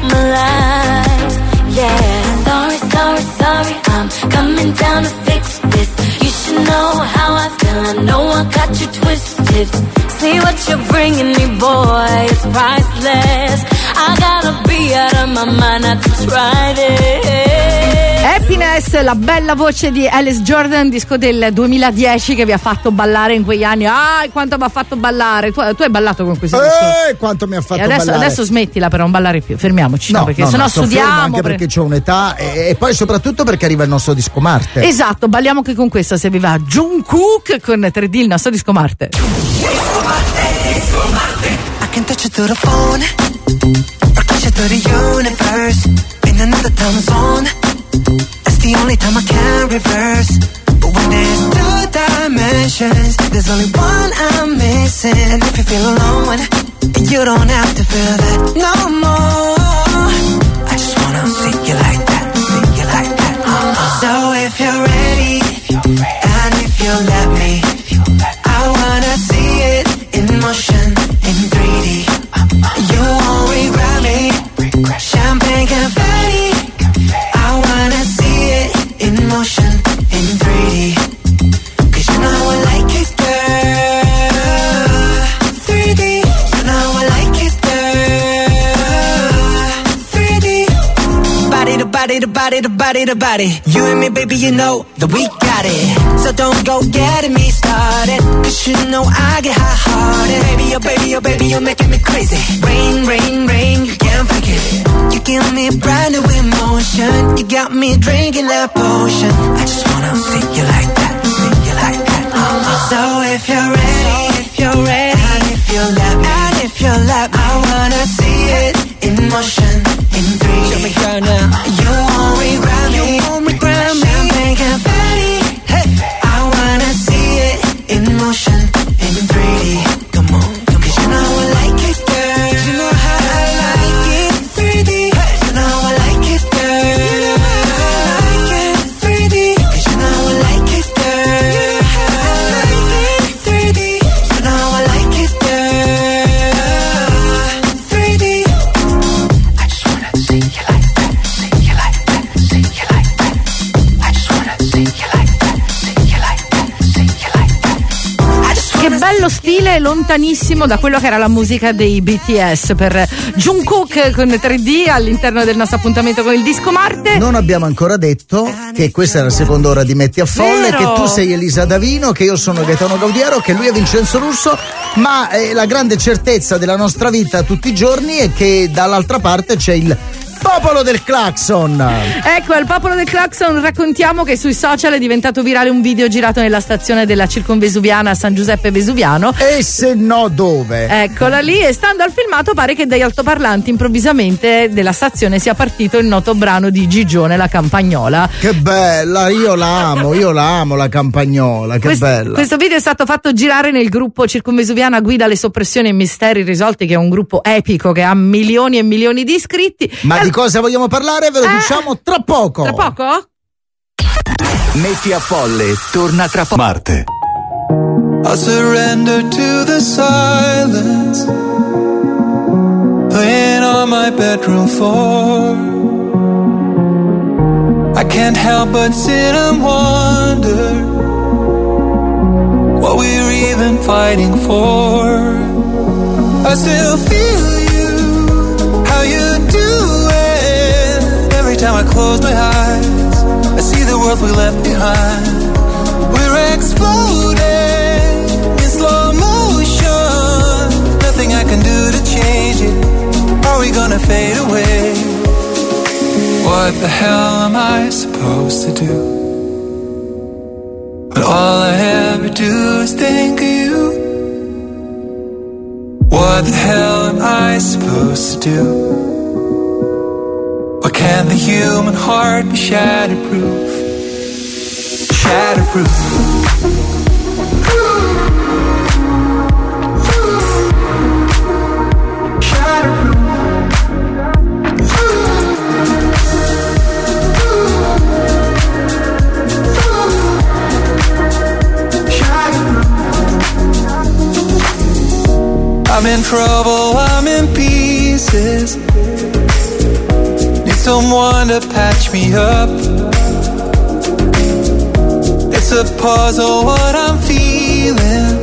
H: yeah. Sorry, sorry, sorry, I'm coming down to fix this. You should know how I feel, I know I got you twisted. See what you're bringing me, boy, it's priceless. I gotta be out of my mind not to try this.
B: Happiness, la bella voce di Alice Jordan, disco del 2010 che vi ha fatto ballare in quegli anni. Ah, quanto mi ha fatto ballare. Tu hai ballato con questo disco?
C: Quanto mi ha fatto
B: ballare. Adesso smettila per non ballare più, fermiamoci, no, perché sennò studiamo.
C: Anche perché c'ho un'età e poi soprattutto perché arriva il nostro disco Marte.
B: Esatto, balliamo anche con questa, se vi va. Jungkook con 3D, il nostro disco Marte.
A: Disco Marte. I can touch it through the phone, or touch it through the universe, in another time zone. That's the only time I can reverse. But when there's two dimensions, there's only one I'm missing. And if you feel alone, you don't have to feel that no more. I just wanna see you like that, see you like that. So if you're ready, and if you let me, I wanna see it in motion, in 3D. You won't regret me. Champagne confetti. I wanna see it in motion, in 3D. 'Cause you know I like it, girl. 3D. You know I like it, girl. 3D. Body to body to body to body to body. You and me, baby, you know that we got it. So don't go getting me started, 'cause you know I get hot-hearted. Baby, oh baby, oh baby, you're making me crazy. Rain, rain, rain, you can't fake it. You give me brand new emotion. You got me drinking that potion. I just wanna see you like that, see you like that. So if you're ready, and if you let me, I wanna see it in motion, in 3D. Show me girl now. You won't regret me. Champagne confetti. Hey, I wanna see it in motion, in 3D. Come on, 'cause you know I like it, girl. You know how I like it, 3D. You know I like it, girl. You know how I like it, 3D. 'Cause you know I like it, girl. You know how I like it, 3D. You know I like it, girl. 3D. I just wanna see you like that, see you like that, see you like that. I just wanna see you like that, see you like that, see you like that.
B: Che bello stile, lontanissimo da quello che era la musica dei BTS, per Jungkook con 3D all'interno del nostro appuntamento con il disco Marte.
C: Non abbiamo ancora detto che questa è la seconda ora di Metti a Folle,
B: Vero.
C: che tu sei Elisa Davino, che io sono Gaetano Gaudiero, che lui è Vincenzo Russo, ma la grande certezza della nostra vita tutti i giorni è che dall'altra parte c'è il popolo del clacson.
B: Ecco, al popolo del clacson raccontiamo che sui social è diventato virale un video girato nella stazione della circonvesuviana a San Giuseppe Vesuviano.
C: E se no dove?
B: Eccola lì, e stando al filmato pare che dagli altoparlanti improvvisamente della stazione sia partito il noto brano di Gigione, La Campagnola.
C: Che bella, io la amo la Campagnola, che bella.
B: Questo video è stato fatto girare nel gruppo Circonvesuviana Guida alle soppressioni e misteri risolti, che è un gruppo epico che ha milioni e milioni di iscritti.
C: Ma di cosa vogliamo parlare? Ve lo diciamo tra poco.
B: Tra poco?
G: Metti a Folle torna tra poco. Marte.
J: I surrender to the silence, laying on my bedroom floor. I can't help but sit and wonder what we're even fighting for. I still feel you, how you do it. Every time I close my eyes, I see the world we left behind. We're exploding in slow motion. Nothing I can do to change it. Are we gonna fade away? What the hell am I supposed to do? But all I ever do is think of you. What the hell am I supposed to do? Or can the human heart be shatterproof? Shatterproof. I'm in trouble, I'm in pieces. Need someone to patch me up. It's a puzzle what I'm feeling,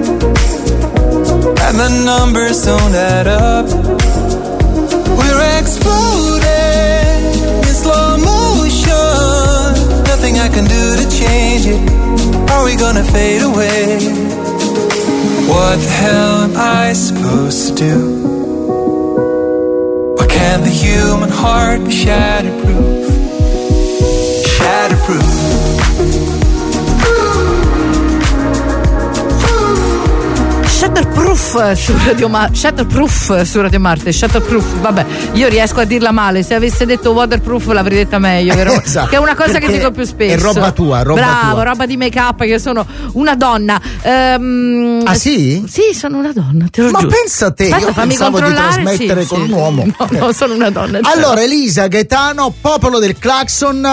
J: and the numbers don't add up. We're exploding in slow motion. Nothing I can do to change it. Are we gonna fade away? What the hell am I supposed to do? Why can't the human heart be shatterproof? Shatterproof.
B: Shatterproof su Radio Marte. Shatterproof, vabbè, io riesco a dirla male. Se avesse detto waterproof l'avrei detta meglio, vero?
C: Esatto,
B: che è una cosa che dico più spesso.
C: È roba tua,
B: bravo, roba di make up, che sono una donna.
C: Ah sì?
B: Sì, sono una donna, te lo giuro.
C: Ma pensa a te,
B: aspetta,
C: io pensavo di trasmettere con un uomo.
B: No, sono una donna.
C: Allora, Elisa, Gaetano, popolo del clacson,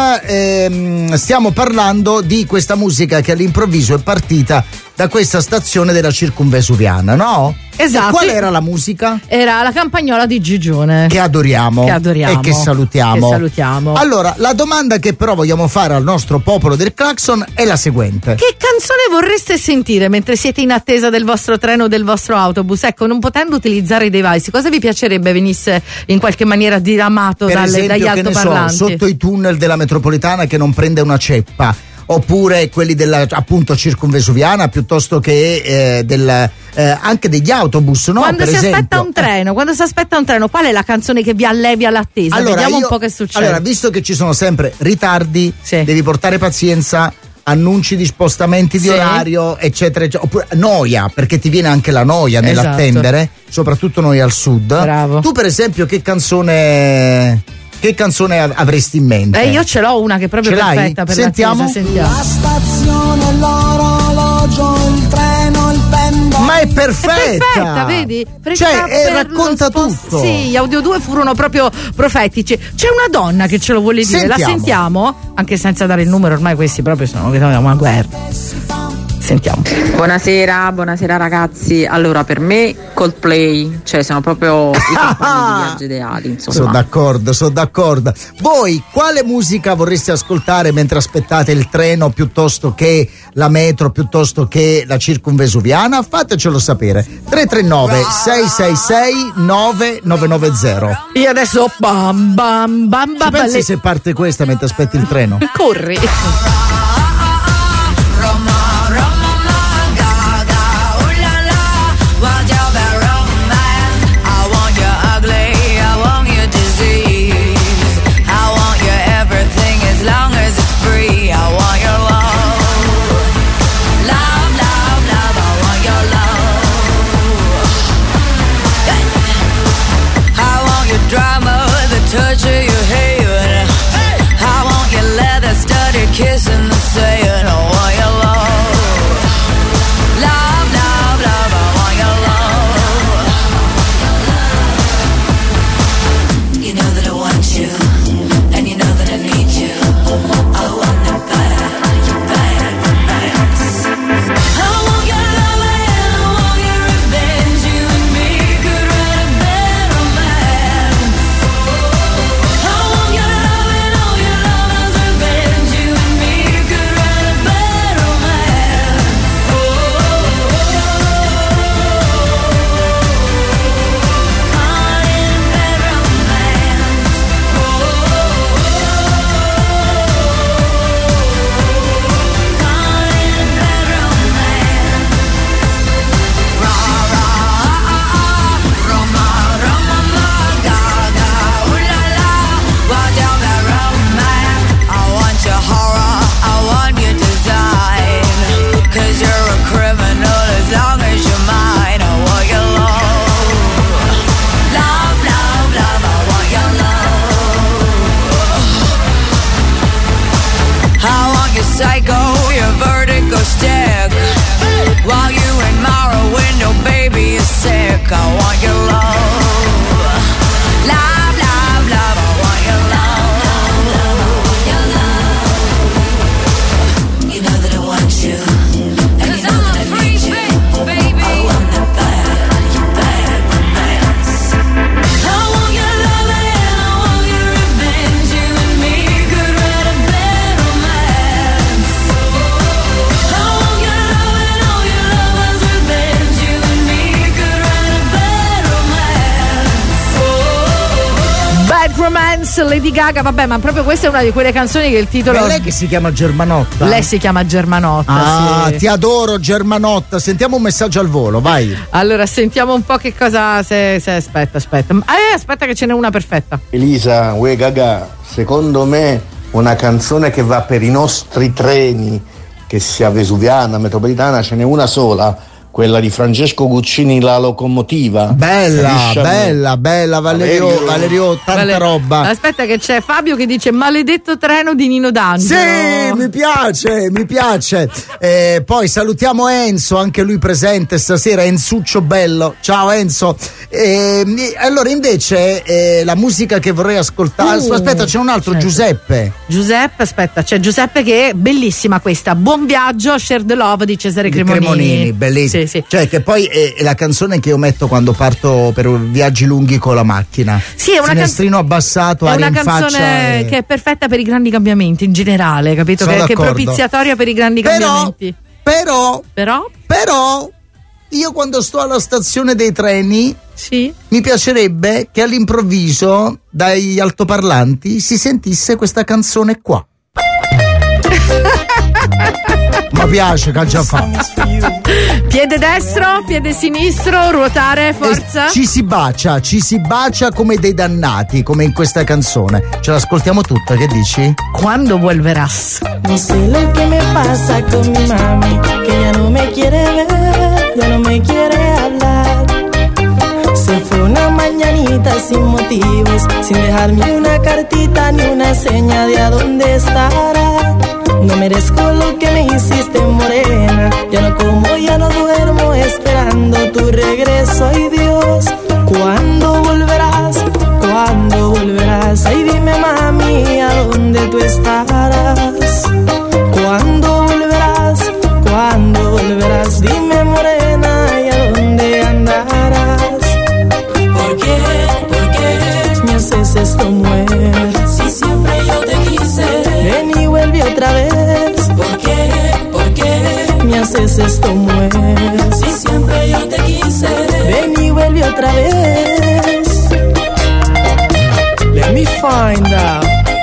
C: stiamo parlando di questa musica che all'improvviso è partita da questa stazione della circumvesuviana, no?
B: Esatto.
C: E qual era la musica?
B: Era la campagnola di Gigione.
C: Che adoriamo. E che salutiamo. Allora, la domanda che però vogliamo fare al nostro popolo del clacson è la seguente.
B: Che canzone vorreste sentire mentre siete in attesa del vostro treno o del vostro autobus? Ecco, non potendo utilizzare i device, cosa vi piacerebbe venisse in qualche maniera diramato
C: per esempio,
B: dagli altoparlanti?
C: Sotto i tunnel della metropolitana che non prende una ceppa. Oppure quelli della appunto circumvesuviana, piuttosto che anche degli autobus, no?
B: Quando
C: per
B: si
C: esempio.
B: Quando si aspetta un treno, qual è la canzone che vi allevia l'attesa?
C: Allora,
B: vediamo un po' che succede.
C: Allora, visto che ci sono sempre ritardi, devi portare pazienza, annunci di spostamenti di orario, eccetera, eccetera, oppure noia, perché ti viene anche la noia nell'attendere, soprattutto noi al sud.
B: Bravo.
C: Tu per esempio che canzone avresti in mente?
B: Io ce l'ho una che è proprio perfetta per
C: Sentiamo.
B: l'attesa. Sentiamo.
N: La stazione, l'orologio, il treno, il pendolo.
C: Ma è perfetta!
B: È perfetta, vedi?
C: Racconta tutto.
B: Sì, gli Audio 2 furono proprio profetici. C'è una donna che ce lo vuole dire, la sentiamo? Anche senza dare il numero, ormai questi proprio sono una guerra. Sentiamo.
L: Buonasera ragazzi. Allora, per me Coldplay, cioè sono proprio i compagni di viaggi ideali, insomma.
C: Sono d'accordo. Voi quale musica vorreste ascoltare mentre aspettate il treno, piuttosto che la metro, piuttosto che la circumvesuviana? Fatecelo sapere. 339 666 9990.
B: Io adesso bam bam bam bam.
C: Ci pensi se parte questa mentre aspetti il treno?
B: Corri.
N: Touch of your hair, I want your leather studded kiss and the saying, I want your love, love, love, love, I want your love. You know that I want you, and you know that I need you. I want the better, you better romance. I want your love and I want your revenge. You and me could write a better romance. Psycho
H: while you and Mara when your baby is sick. I want your love, love, love, love. I want your love, you know that I want you.
B: Romance, Lady Gaga, vabbè, ma proprio questa è una di quelle canzoni che il titolo.
C: Ma lei che si chiama Germanotta?
B: Lei si chiama Germanotta.
C: Ah,
B: sì.
C: Ti adoro Germanotta. Sentiamo un messaggio al volo, vai.
B: Allora, sentiamo un po' che cosa. Aspetta. Aspetta che ce n'è una perfetta.
S: Elisa, uè Gaga, secondo me una canzone che va per i nostri treni, che sia vesuviana, metropolitana, ce n'è una sola. Quella di Francesco Guccini, La locomotiva.
C: Bella, Valerio, tanta roba.
B: Aspetta che c'è Fabio che dice maledetto treno di Nino D'Angelo.
C: Sì, mi piace. Poi salutiamo Enzo, anche lui presente stasera, Enzuccio bello. Ciao Enzo. Allora invece la musica che vorrei ascoltare. Aspetta, c'è un altro, certo. Giuseppe,
B: aspetta, c'è Giuseppe che è bellissima questa. Buon viaggio, Share the Love di Cesare Cremonini.
C: Bellissima. Sì. Cioè che poi è la canzone che io metto quando parto per viaggi lunghi con la macchina.
B: Sì, è una
C: finestrino abbassato,
B: è
C: aria
B: una
C: in faccia.
B: È una canzone che è perfetta per i grandi cambiamenti in generale, capito? Che è propiziatoria per i grandi cambiamenti.
C: Però io quando sto alla stazione dei treni mi piacerebbe che all'improvviso dagli altoparlanti si sentisse questa canzone qua. Mi piace che già fa.
B: Piede destro, piede sinistro, ruotare, forza.
C: Ci si bacia come dei dannati, come in questa canzone. Ce l'ascoltiamo tutta, che dici?
B: Quando volverás.
M: No sé lo que me pasa con mi mami, que ya no me quiere ver, ya no me quiere hablar. Se fue una mañanita sin motivos, sin dejarme una cartita ni una seña de a dónde estará. No merezco lo que me hiciste, morena. Ya no como, ya no duermo esperando tu regreso. Ay Dios, ¿cuándo volverás? ¿Cuándo volverás? Ay dime mami, ¿a dónde tú estarás? ¿Cuándo volverás? ¿Cuándo volverás? Dime morena, ¿y a dónde andarás? ¿Por qué? Me haces esto, mujer. Si siempre yo te quise. Ven y vuelve otra vez. ¿Por qué? Me haces esto, mujer. Si siempre yo te quise. Ven y vuelve otra vez. Let me find out.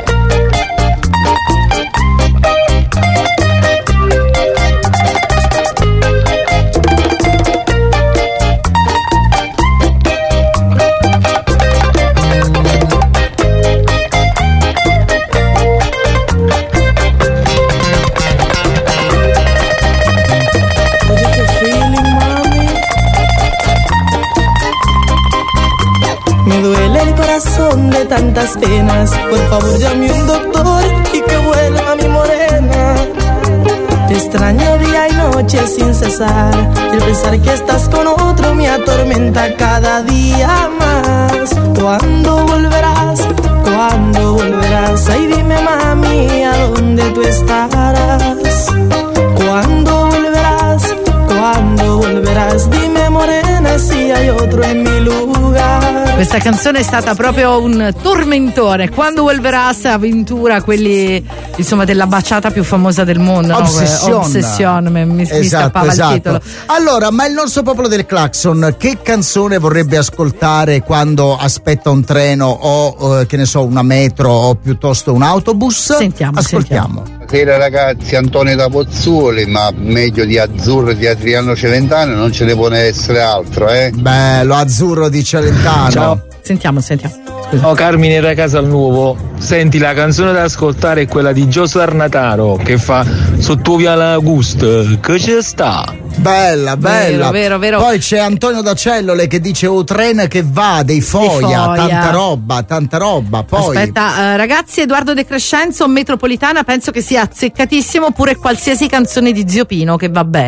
M: De tantas penas, por favor llame un doctor y que vuelva mi morena. Te extraño día y noche sin cesar, y el pensar que estás con otro me atormenta cada día más. ¿Cuándo volverás? ¿Cuándo volverás? Ay dime mami, ¿a dónde tú estarás? ¿Cuándo volverás? ¿Cuándo volverás? Dime morena si hay otro en mi lugar.
B: Questa canzone è stata proprio un tormentone. Quando volverás, avventura, quelli insomma della baciata più famosa del mondo. Obsession. Mi scappava il titolo.
C: Allora, ma il nostro popolo del clacson che canzone vorrebbe ascoltare quando aspetta un treno o che ne so, una metro o piuttosto un autobus? Ascoltiamo.
V: Buonasera ragazzi, Antonio da Pozzuoli, ma meglio di Azzurro e di Adriano Celentano non ce ne può essere altro,
C: Bello, Azzurro di Celentano.
B: Ciao. Sentiamo. Scusa.
W: Oh Carmine da Casal Nuovo, senti la canzone da ascoltare è quella di Giosuè Arnataro che fa Sotto via l'August, che ci sta?
C: Bella.
B: Vero.
C: Poi c'è Antonio da Cellole che dice o tren che va, dei Foia. Tanta roba. Poi
B: aspetta, ragazzi, Edoardo De Crescenzo, Metropolitana, penso che sia azzeccatissimo, oppure qualsiasi canzone di Zio Pino che va bene.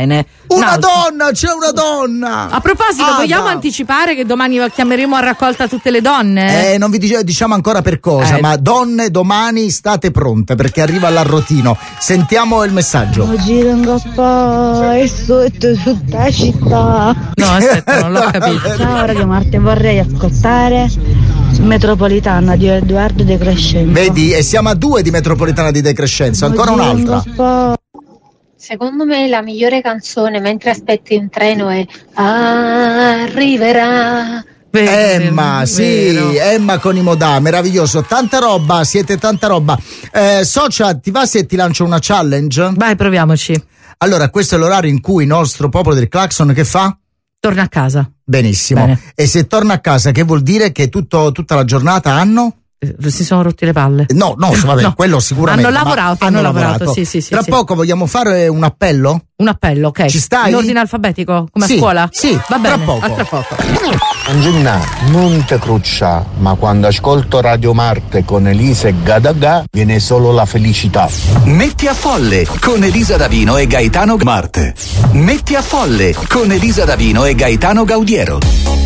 C: Una donna, c'è una donna.
B: A proposito, vogliamo anticipare che domani chiameremo a raccolta tutte le donne?
C: Non vi diciamo ancora per cosa, ma donne, domani state pronte perché arriva l'arrotino. Sentiamo il messaggio.
F: Oggi vengo poi sotto tutta la città.
B: No, aspetta, non l'ho capito.
F: Ciao Radio Marte, vorrei ascoltare Metropolitana di Edoardo De Crescenzo.
C: Vedi, e siamo a 2 di Metropolitana di De Crescenzo, ancora un'altra.
O: Secondo me la migliore canzone mentre aspetti in treno è Arriverà.
C: Emma, sì, Emma con i Modà, meraviglioso, tanta roba, siete tanta roba. Socia, ti va se ti lancio una challenge?
B: Vai, proviamoci.
C: Allora, questo è l'orario in cui il nostro popolo del Clacson che fa?
B: Torna a casa.
C: Benissimo.
B: Bene.
C: E se torna a casa, che vuol dire che tutta la giornata hanno?
B: Si sono rotti le palle.
C: No, vabbè, no. Quello sicuramente.
B: Hanno lavorato. Sì.
C: Tra poco vogliamo fare un appello?
B: Un appello, ok.
C: Ci stai?
B: In ordine alfabetico, come a scuola?
C: Sì,
B: va bene.
C: Tra poco.
S: Angelina, non te cruccia, ma quando ascolto Radio Marte con Elisa e Gadaga viene solo la felicità.
G: Metti a Folle con Elisa Davino e Gaetano Marte. Metti a Folle con Elisa Davino e Gaetano Gaudiero.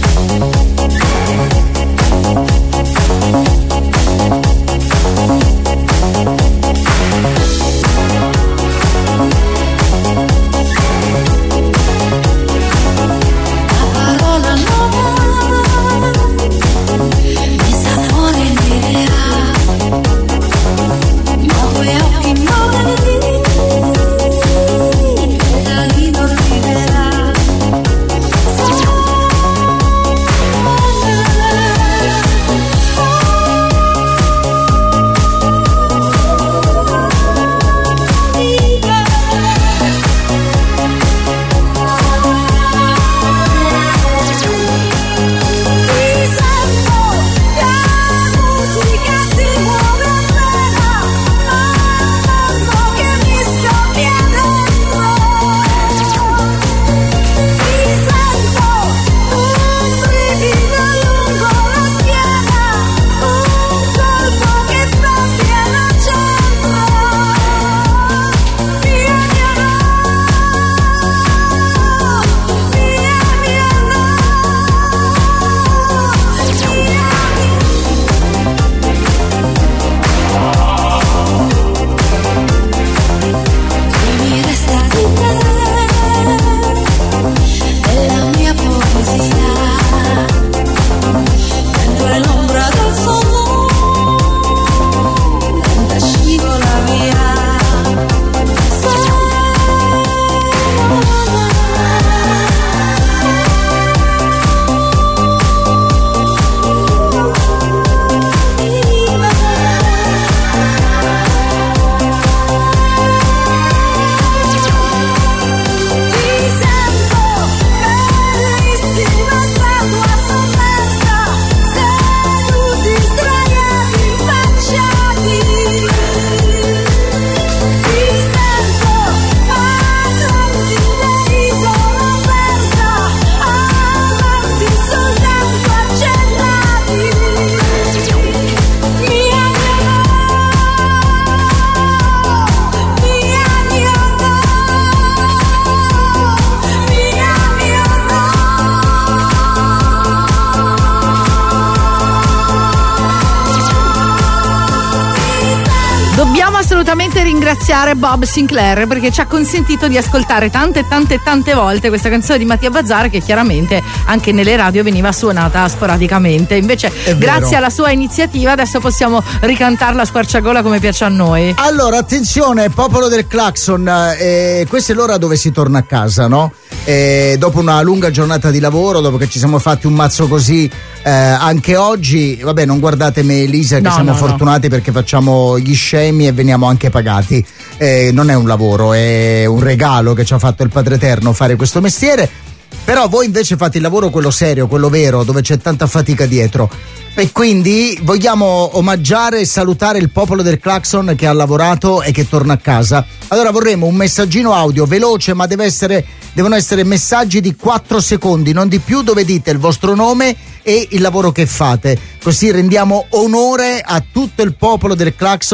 B: Assolutamente ringraziare Bob Sinclair perché ci ha consentito di ascoltare tante volte questa canzone di Mattia Bazzar, che chiaramente anche nelle radio veniva suonata sporadicamente. Invece grazie alla sua iniziativa adesso possiamo ricantarla a squarciagola come piace a noi.
C: Allora attenzione, popolo del Clacson, questa è l'ora dove si torna a casa, no? Dopo una lunga giornata di lavoro, dopo che ci siamo fatti un mazzo così anche oggi, vabbè, non guardate me Elisa che siamo fortunati perché facciamo gli scemi e veniamo anche pagati, non è un lavoro, è un regalo che ci ha fatto il Padre Eterno fare questo mestiere, però voi invece fate il lavoro quello serio, quello vero, dove c'è tanta fatica dietro, e quindi vogliamo omaggiare e salutare il popolo del Clacson che ha lavorato e che torna a casa. Allora vorremmo un messaggino audio veloce, ma devono essere messaggi di 4 secondi, non di più, dove dite il vostro nome e il lavoro che fate, così rendiamo onore a tutto il popolo del Clacson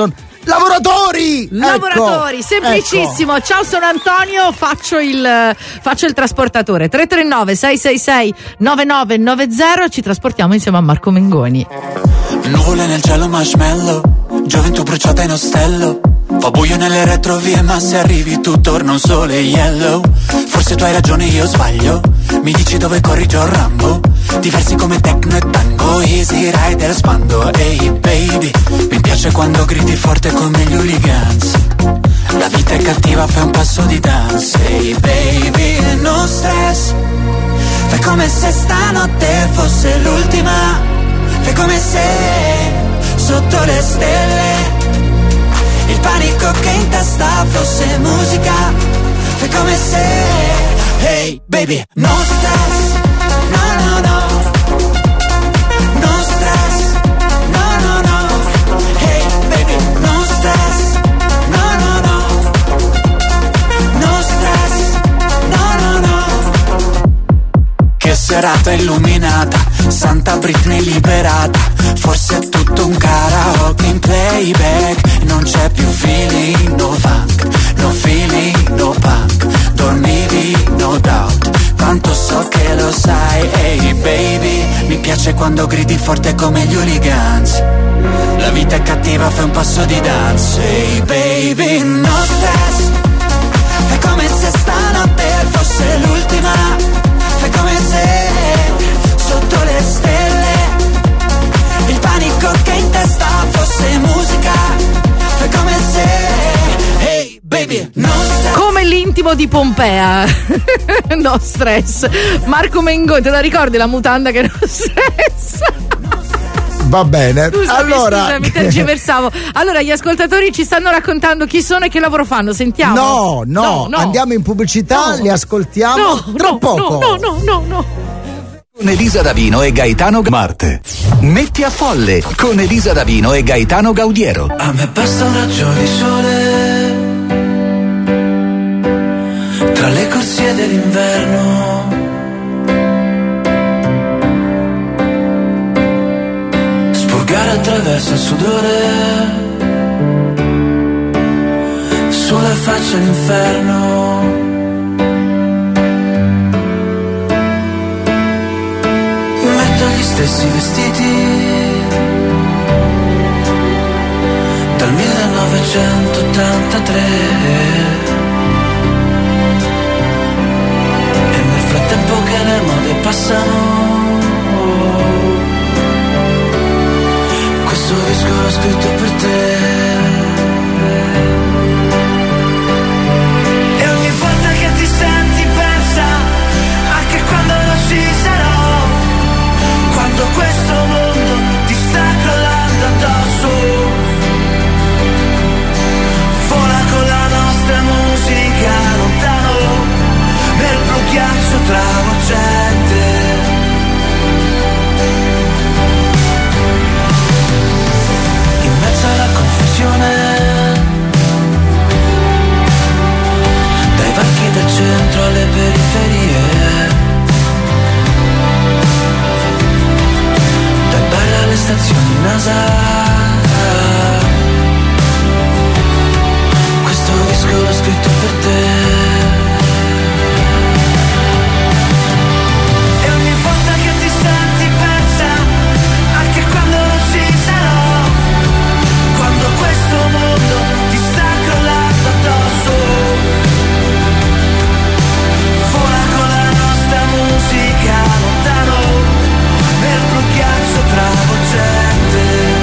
C: Lavoratori!
B: Lavoratori,
C: ecco,
B: semplicissimo.
C: ecco.
B: Ciao, sono Antonio, faccio il trasportatore. 339 666 9990, ci trasportiamo insieme a Marco Mengoni.
E: Nuvole nel cielo marshmallow, gioventù bruciata in ostello. Fa buio nelle retrovie ma se arrivi tu torna un sole yellow. Forse tu hai ragione, io sbaglio. Mi dici dove corri Joe Rambo. Diversi come techno e tango, easy rider spando. Ehi baby, mi piace quando gridi forte come gli hooligans. La vita è cattiva, fai un passo di dance. Ehi baby, no stress. Fai come se stanotte fosse l'ultima. Fai come se sotto le stelle il panico che in testa fosse musica. Fai come se, hey baby, no stress, no no no. No stress, no no no. Hey baby, no stress, no no no. No stress, no no no. Che serata illuminata, Santa Britney liberata. Forse è tutto un karaoke in playback. Non c'è più feeling, no funk, no feeling, no punk. Dormivi, no doubt, quanto so che lo sai. Ehi baby, mi piace quando gridi forte come gli hooligans. La vita è cattiva, fai un passo di dance. Ehi baby, no stress. Fai come se stanotte fosse l'ultima. Fai come se sotto le stelle il panico che in testa fosse musica. Fai come se, hey baby, no stress.
B: Come l'intimo di Pompea. No stress. Marco Mengoni, te la ricordi la mutanda che no stress?
C: Va bene.
B: Scusami, tergiversavo. Allora, gli ascoltatori ci stanno raccontando chi sono e che lavoro fanno. Sentiamo.
C: No. Andiamo in pubblicità, li ascoltiamo tra poco.
B: No.
G: Con Elisa Davino e Gaetano Marte. Metti a folle con Elisa Davino e Gaetano Gaudiero.
E: A me basta un raggio di sole tra le corsie dell'inverno. Spurgare attraverso il sudore sulla faccia l'inferno. Gli stessi vestiti dal 1983 e nel frattempo che le mode passano questo disco l'ho scritto per te. E ogni volta che ti senti persa, anche quando non ci sarò, quando questo mondo ti sta crollando addosso, vola con la nostra musica lontano nel blu ghiaccio travolgente. In mezzo alla confusione, dai banchi del centro alle periferie, alle stazioni NASA, questo disco l'ho scritto per te. E ogni volta che ti senti persa, anche quando non ci sarò, quando questo mondo ti sta crollando addosso, vola con la nostra musica lontano nel blu ghiaccio travolgente.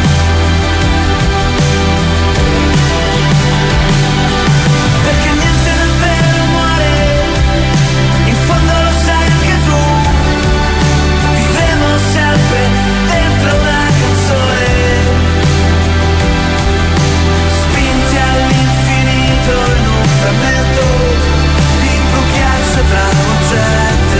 E: Perché niente davvero muore, in fondo lo sai anche tu, vivremo sempre dentro una canzone, spinti all'infinito in un frammento di blu ghiaccio travolgente.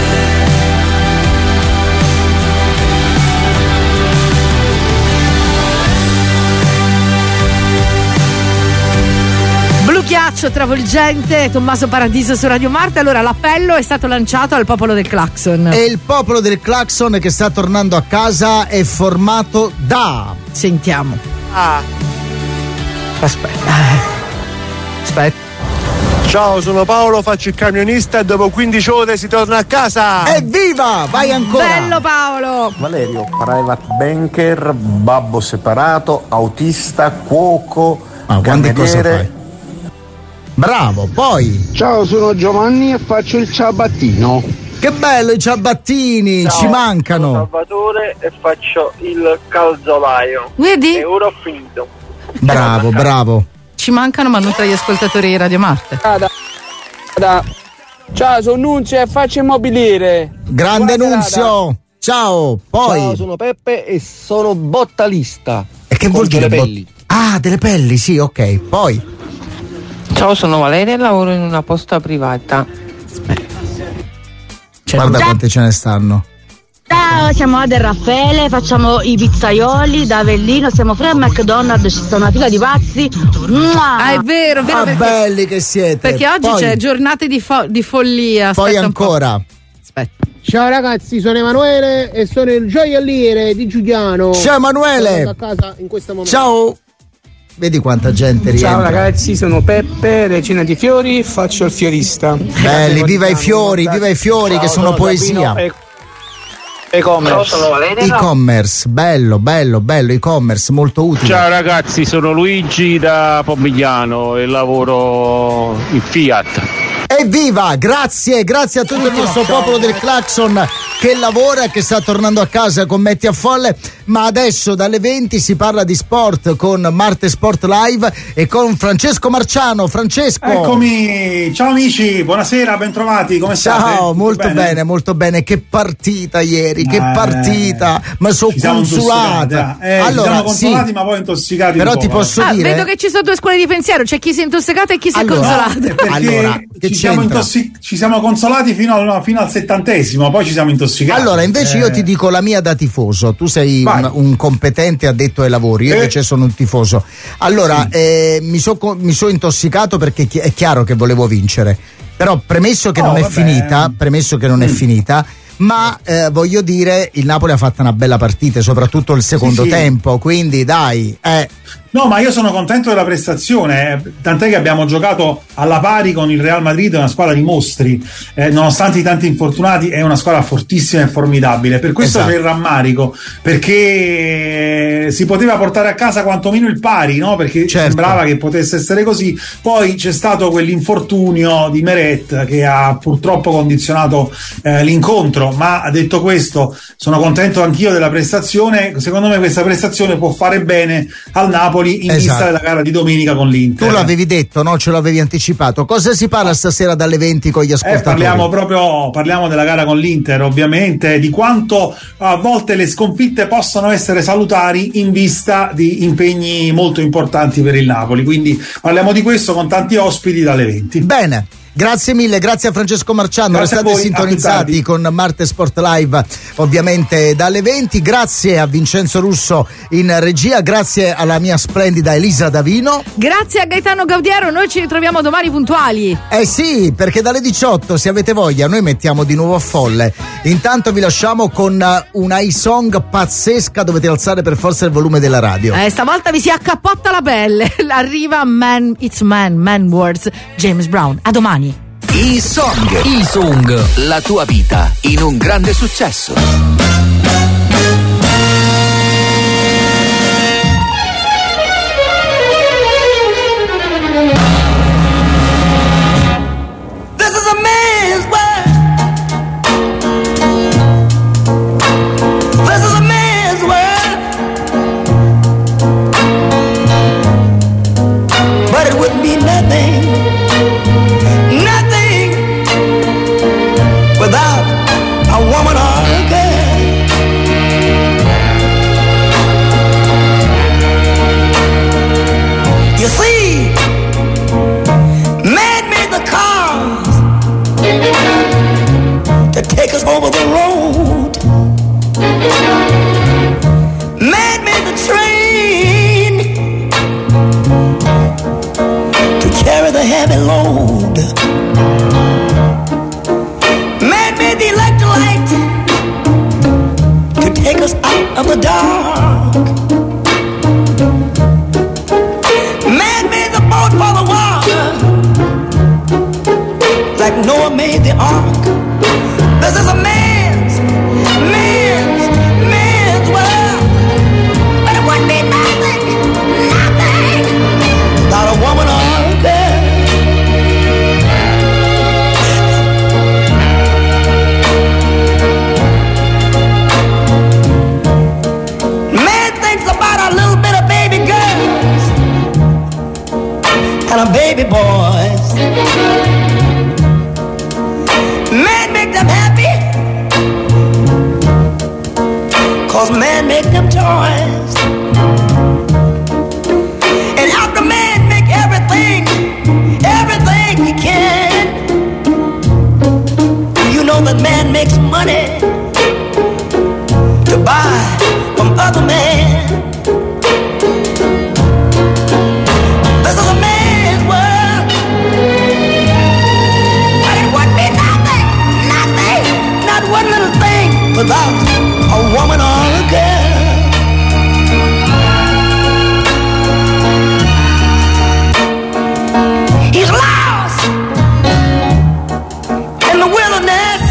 B: Blu ghiaccio travolgente, Tommaso Paradiso su Radio Marte. Allora l'appello è stato lanciato al popolo del clacson.
C: E il popolo del clacson che sta tornando a casa è formato da...
B: Sentiamo. Aspetta.
P: Ciao, sono Paolo, faccio il camionista e dopo 15 ore si torna a casa.
C: Evviva! Vai ancora!
B: Bello Paolo!
S: Valerio, private banker, babbo separato, autista, cuoco,
C: quante cose
S: cameriere.
C: fai? Bravo, poi.
Q: Ciao, sono Giovanni e faccio il ciabattino.
C: Che bello i ciabattini,
Q: Ciao,
C: ci mancano.
Q: sono Salvatore e faccio il calzolaio.
B: Vedi?
Q: E ora ho finito.
C: Bravo.
B: Ci mancano, ma non tra gli ascoltatori di Radio Marte.
Q: Ciao, sono Nunzio e faccio immobiliere.
C: Grande Nunzio. Ciao, poi.
Q: Ciao, sono Peppe e sono bottalista.
C: E che vuol dire? Delle pelli, sì, ok. Poi.
R: Ciao, sono Valeria e lavoro in una posta privata.
C: Guarda quante ce ne stanno.
F: Ciao, siamo Ada e Raffaele, facciamo i pizzaioli da Avellino, siamo fuori al McDonald's, ci sta una fila di pazzi.
B: È vero,
C: perché, belli che siete.
B: Perché oggi
C: poi,
B: c'è giornate di follia.
C: Poi ancora.
B: Aspetta.
Q: Ciao ragazzi, sono Emanuele e sono il gioielliere di Giuliano.
C: Ciao Emanuele.
Q: Sono a casa in questo momento.
C: Ciao. Vedi quanta gente rientra.
Q: Ciao ragazzi, sono Peppe, Regina di Fiori, faccio il fiorista.
C: Belli, viva i fiori che sono poesia. E-commerce, bello, e-commerce, molto utile.
W: Ciao ragazzi, sono Luigi da Pomigliano e lavoro in Fiat.
C: Evviva, grazie a tutto il nostro popolo del Clacson che lavora e che sta tornando a casa con Metti a Folle, ma adesso dalle 20 si parla di sport con Marte Sport Live e con Francesco Marciano. Francesco,
X: eccomi, ciao amici, buonasera, bentrovati, come state?
C: Ciao, molto bene, che partita ieri, ma sono consolata.
X: Allora, siamo consolati ma poi intossicati.
C: Però ti posso dire,
B: vedo che ci sono due scuole di pensiero, c'è chi si è intossicato e chi si è consolato.
X: Ci siamo consolati fino al 70°, poi ci siamo intossicati.
C: Allora, invece io ti dico la mia da tifoso. Tu sei un competente addetto ai lavori, io invece sono un tifoso. Allora, mi sono intossicato perché è chiaro che volevo vincere. Però premesso che non è finita, ma voglio dire, il Napoli ha fatto una bella partita, soprattutto il secondo tempo, quindi dai.
X: No, ma io sono contento della prestazione, tant'è che abbiamo giocato alla pari con il Real Madrid, una squadra di mostri, nonostante i tanti infortunati è una squadra fortissima e formidabile, per questo c'è il rammarico, perché si poteva portare a casa quantomeno il pari, no? Perché sembrava che potesse essere così, poi c'è stato quell'infortunio di Meret che ha purtroppo condizionato l'incontro, ma detto questo sono contento anch'io della prestazione, secondo me questa prestazione può fare bene al Napoli in vista della gara di domenica con l'Inter.
C: Tu l'avevi detto, no? Ce l'avevi anticipato. Cosa si parla stasera dalle 20 con gli ascoltatori?
X: Parliamo della gara con l'Inter, ovviamente, di quanto a volte le sconfitte possono essere salutari in vista di impegni molto importanti per il Napoli, quindi parliamo di questo con tanti ospiti dalle 20.
C: Bene. Grazie mille, grazie a Francesco Marciano, restate sintonizzati con Marte Sport Live ovviamente dalle 20, grazie a Vincenzo Russo in regia, grazie alla mia splendida Elisa Davino.
B: Grazie a Gaetano Gaudiero, noi ci ritroviamo domani puntuali.
C: Sì, perché dalle 18 se avete voglia noi mettiamo di nuovo a Folle. Intanto vi lasciamo con una song pazzesca, dovete alzare per forza il volume della radio.
B: Stavolta vi si accappotta la pelle, arriva Man Words, James Brown, a domani.
G: E-Song, la tua vita in un grande successo.
A: This is a man's world. This is a man's world. But it wouldn't be nothing without a woman or a girl. You see, man made the cars to take us over the road. Man made the train to carry the heavy load. The electric light to take us out of the dark. Man like Noah made the ark. This is a man's world. But it wouldn't be nothing without a woman or a girl. Man thinks about a little bit of baby girls and a baby boys. Man make them happy, 'cause man make them toys. And after man make everything he can, you know that man makes money to buy from other men. This is a man's world, but it wouldn't be nothing, not one little thing without a woman or a girl. He's lost in the wilderness,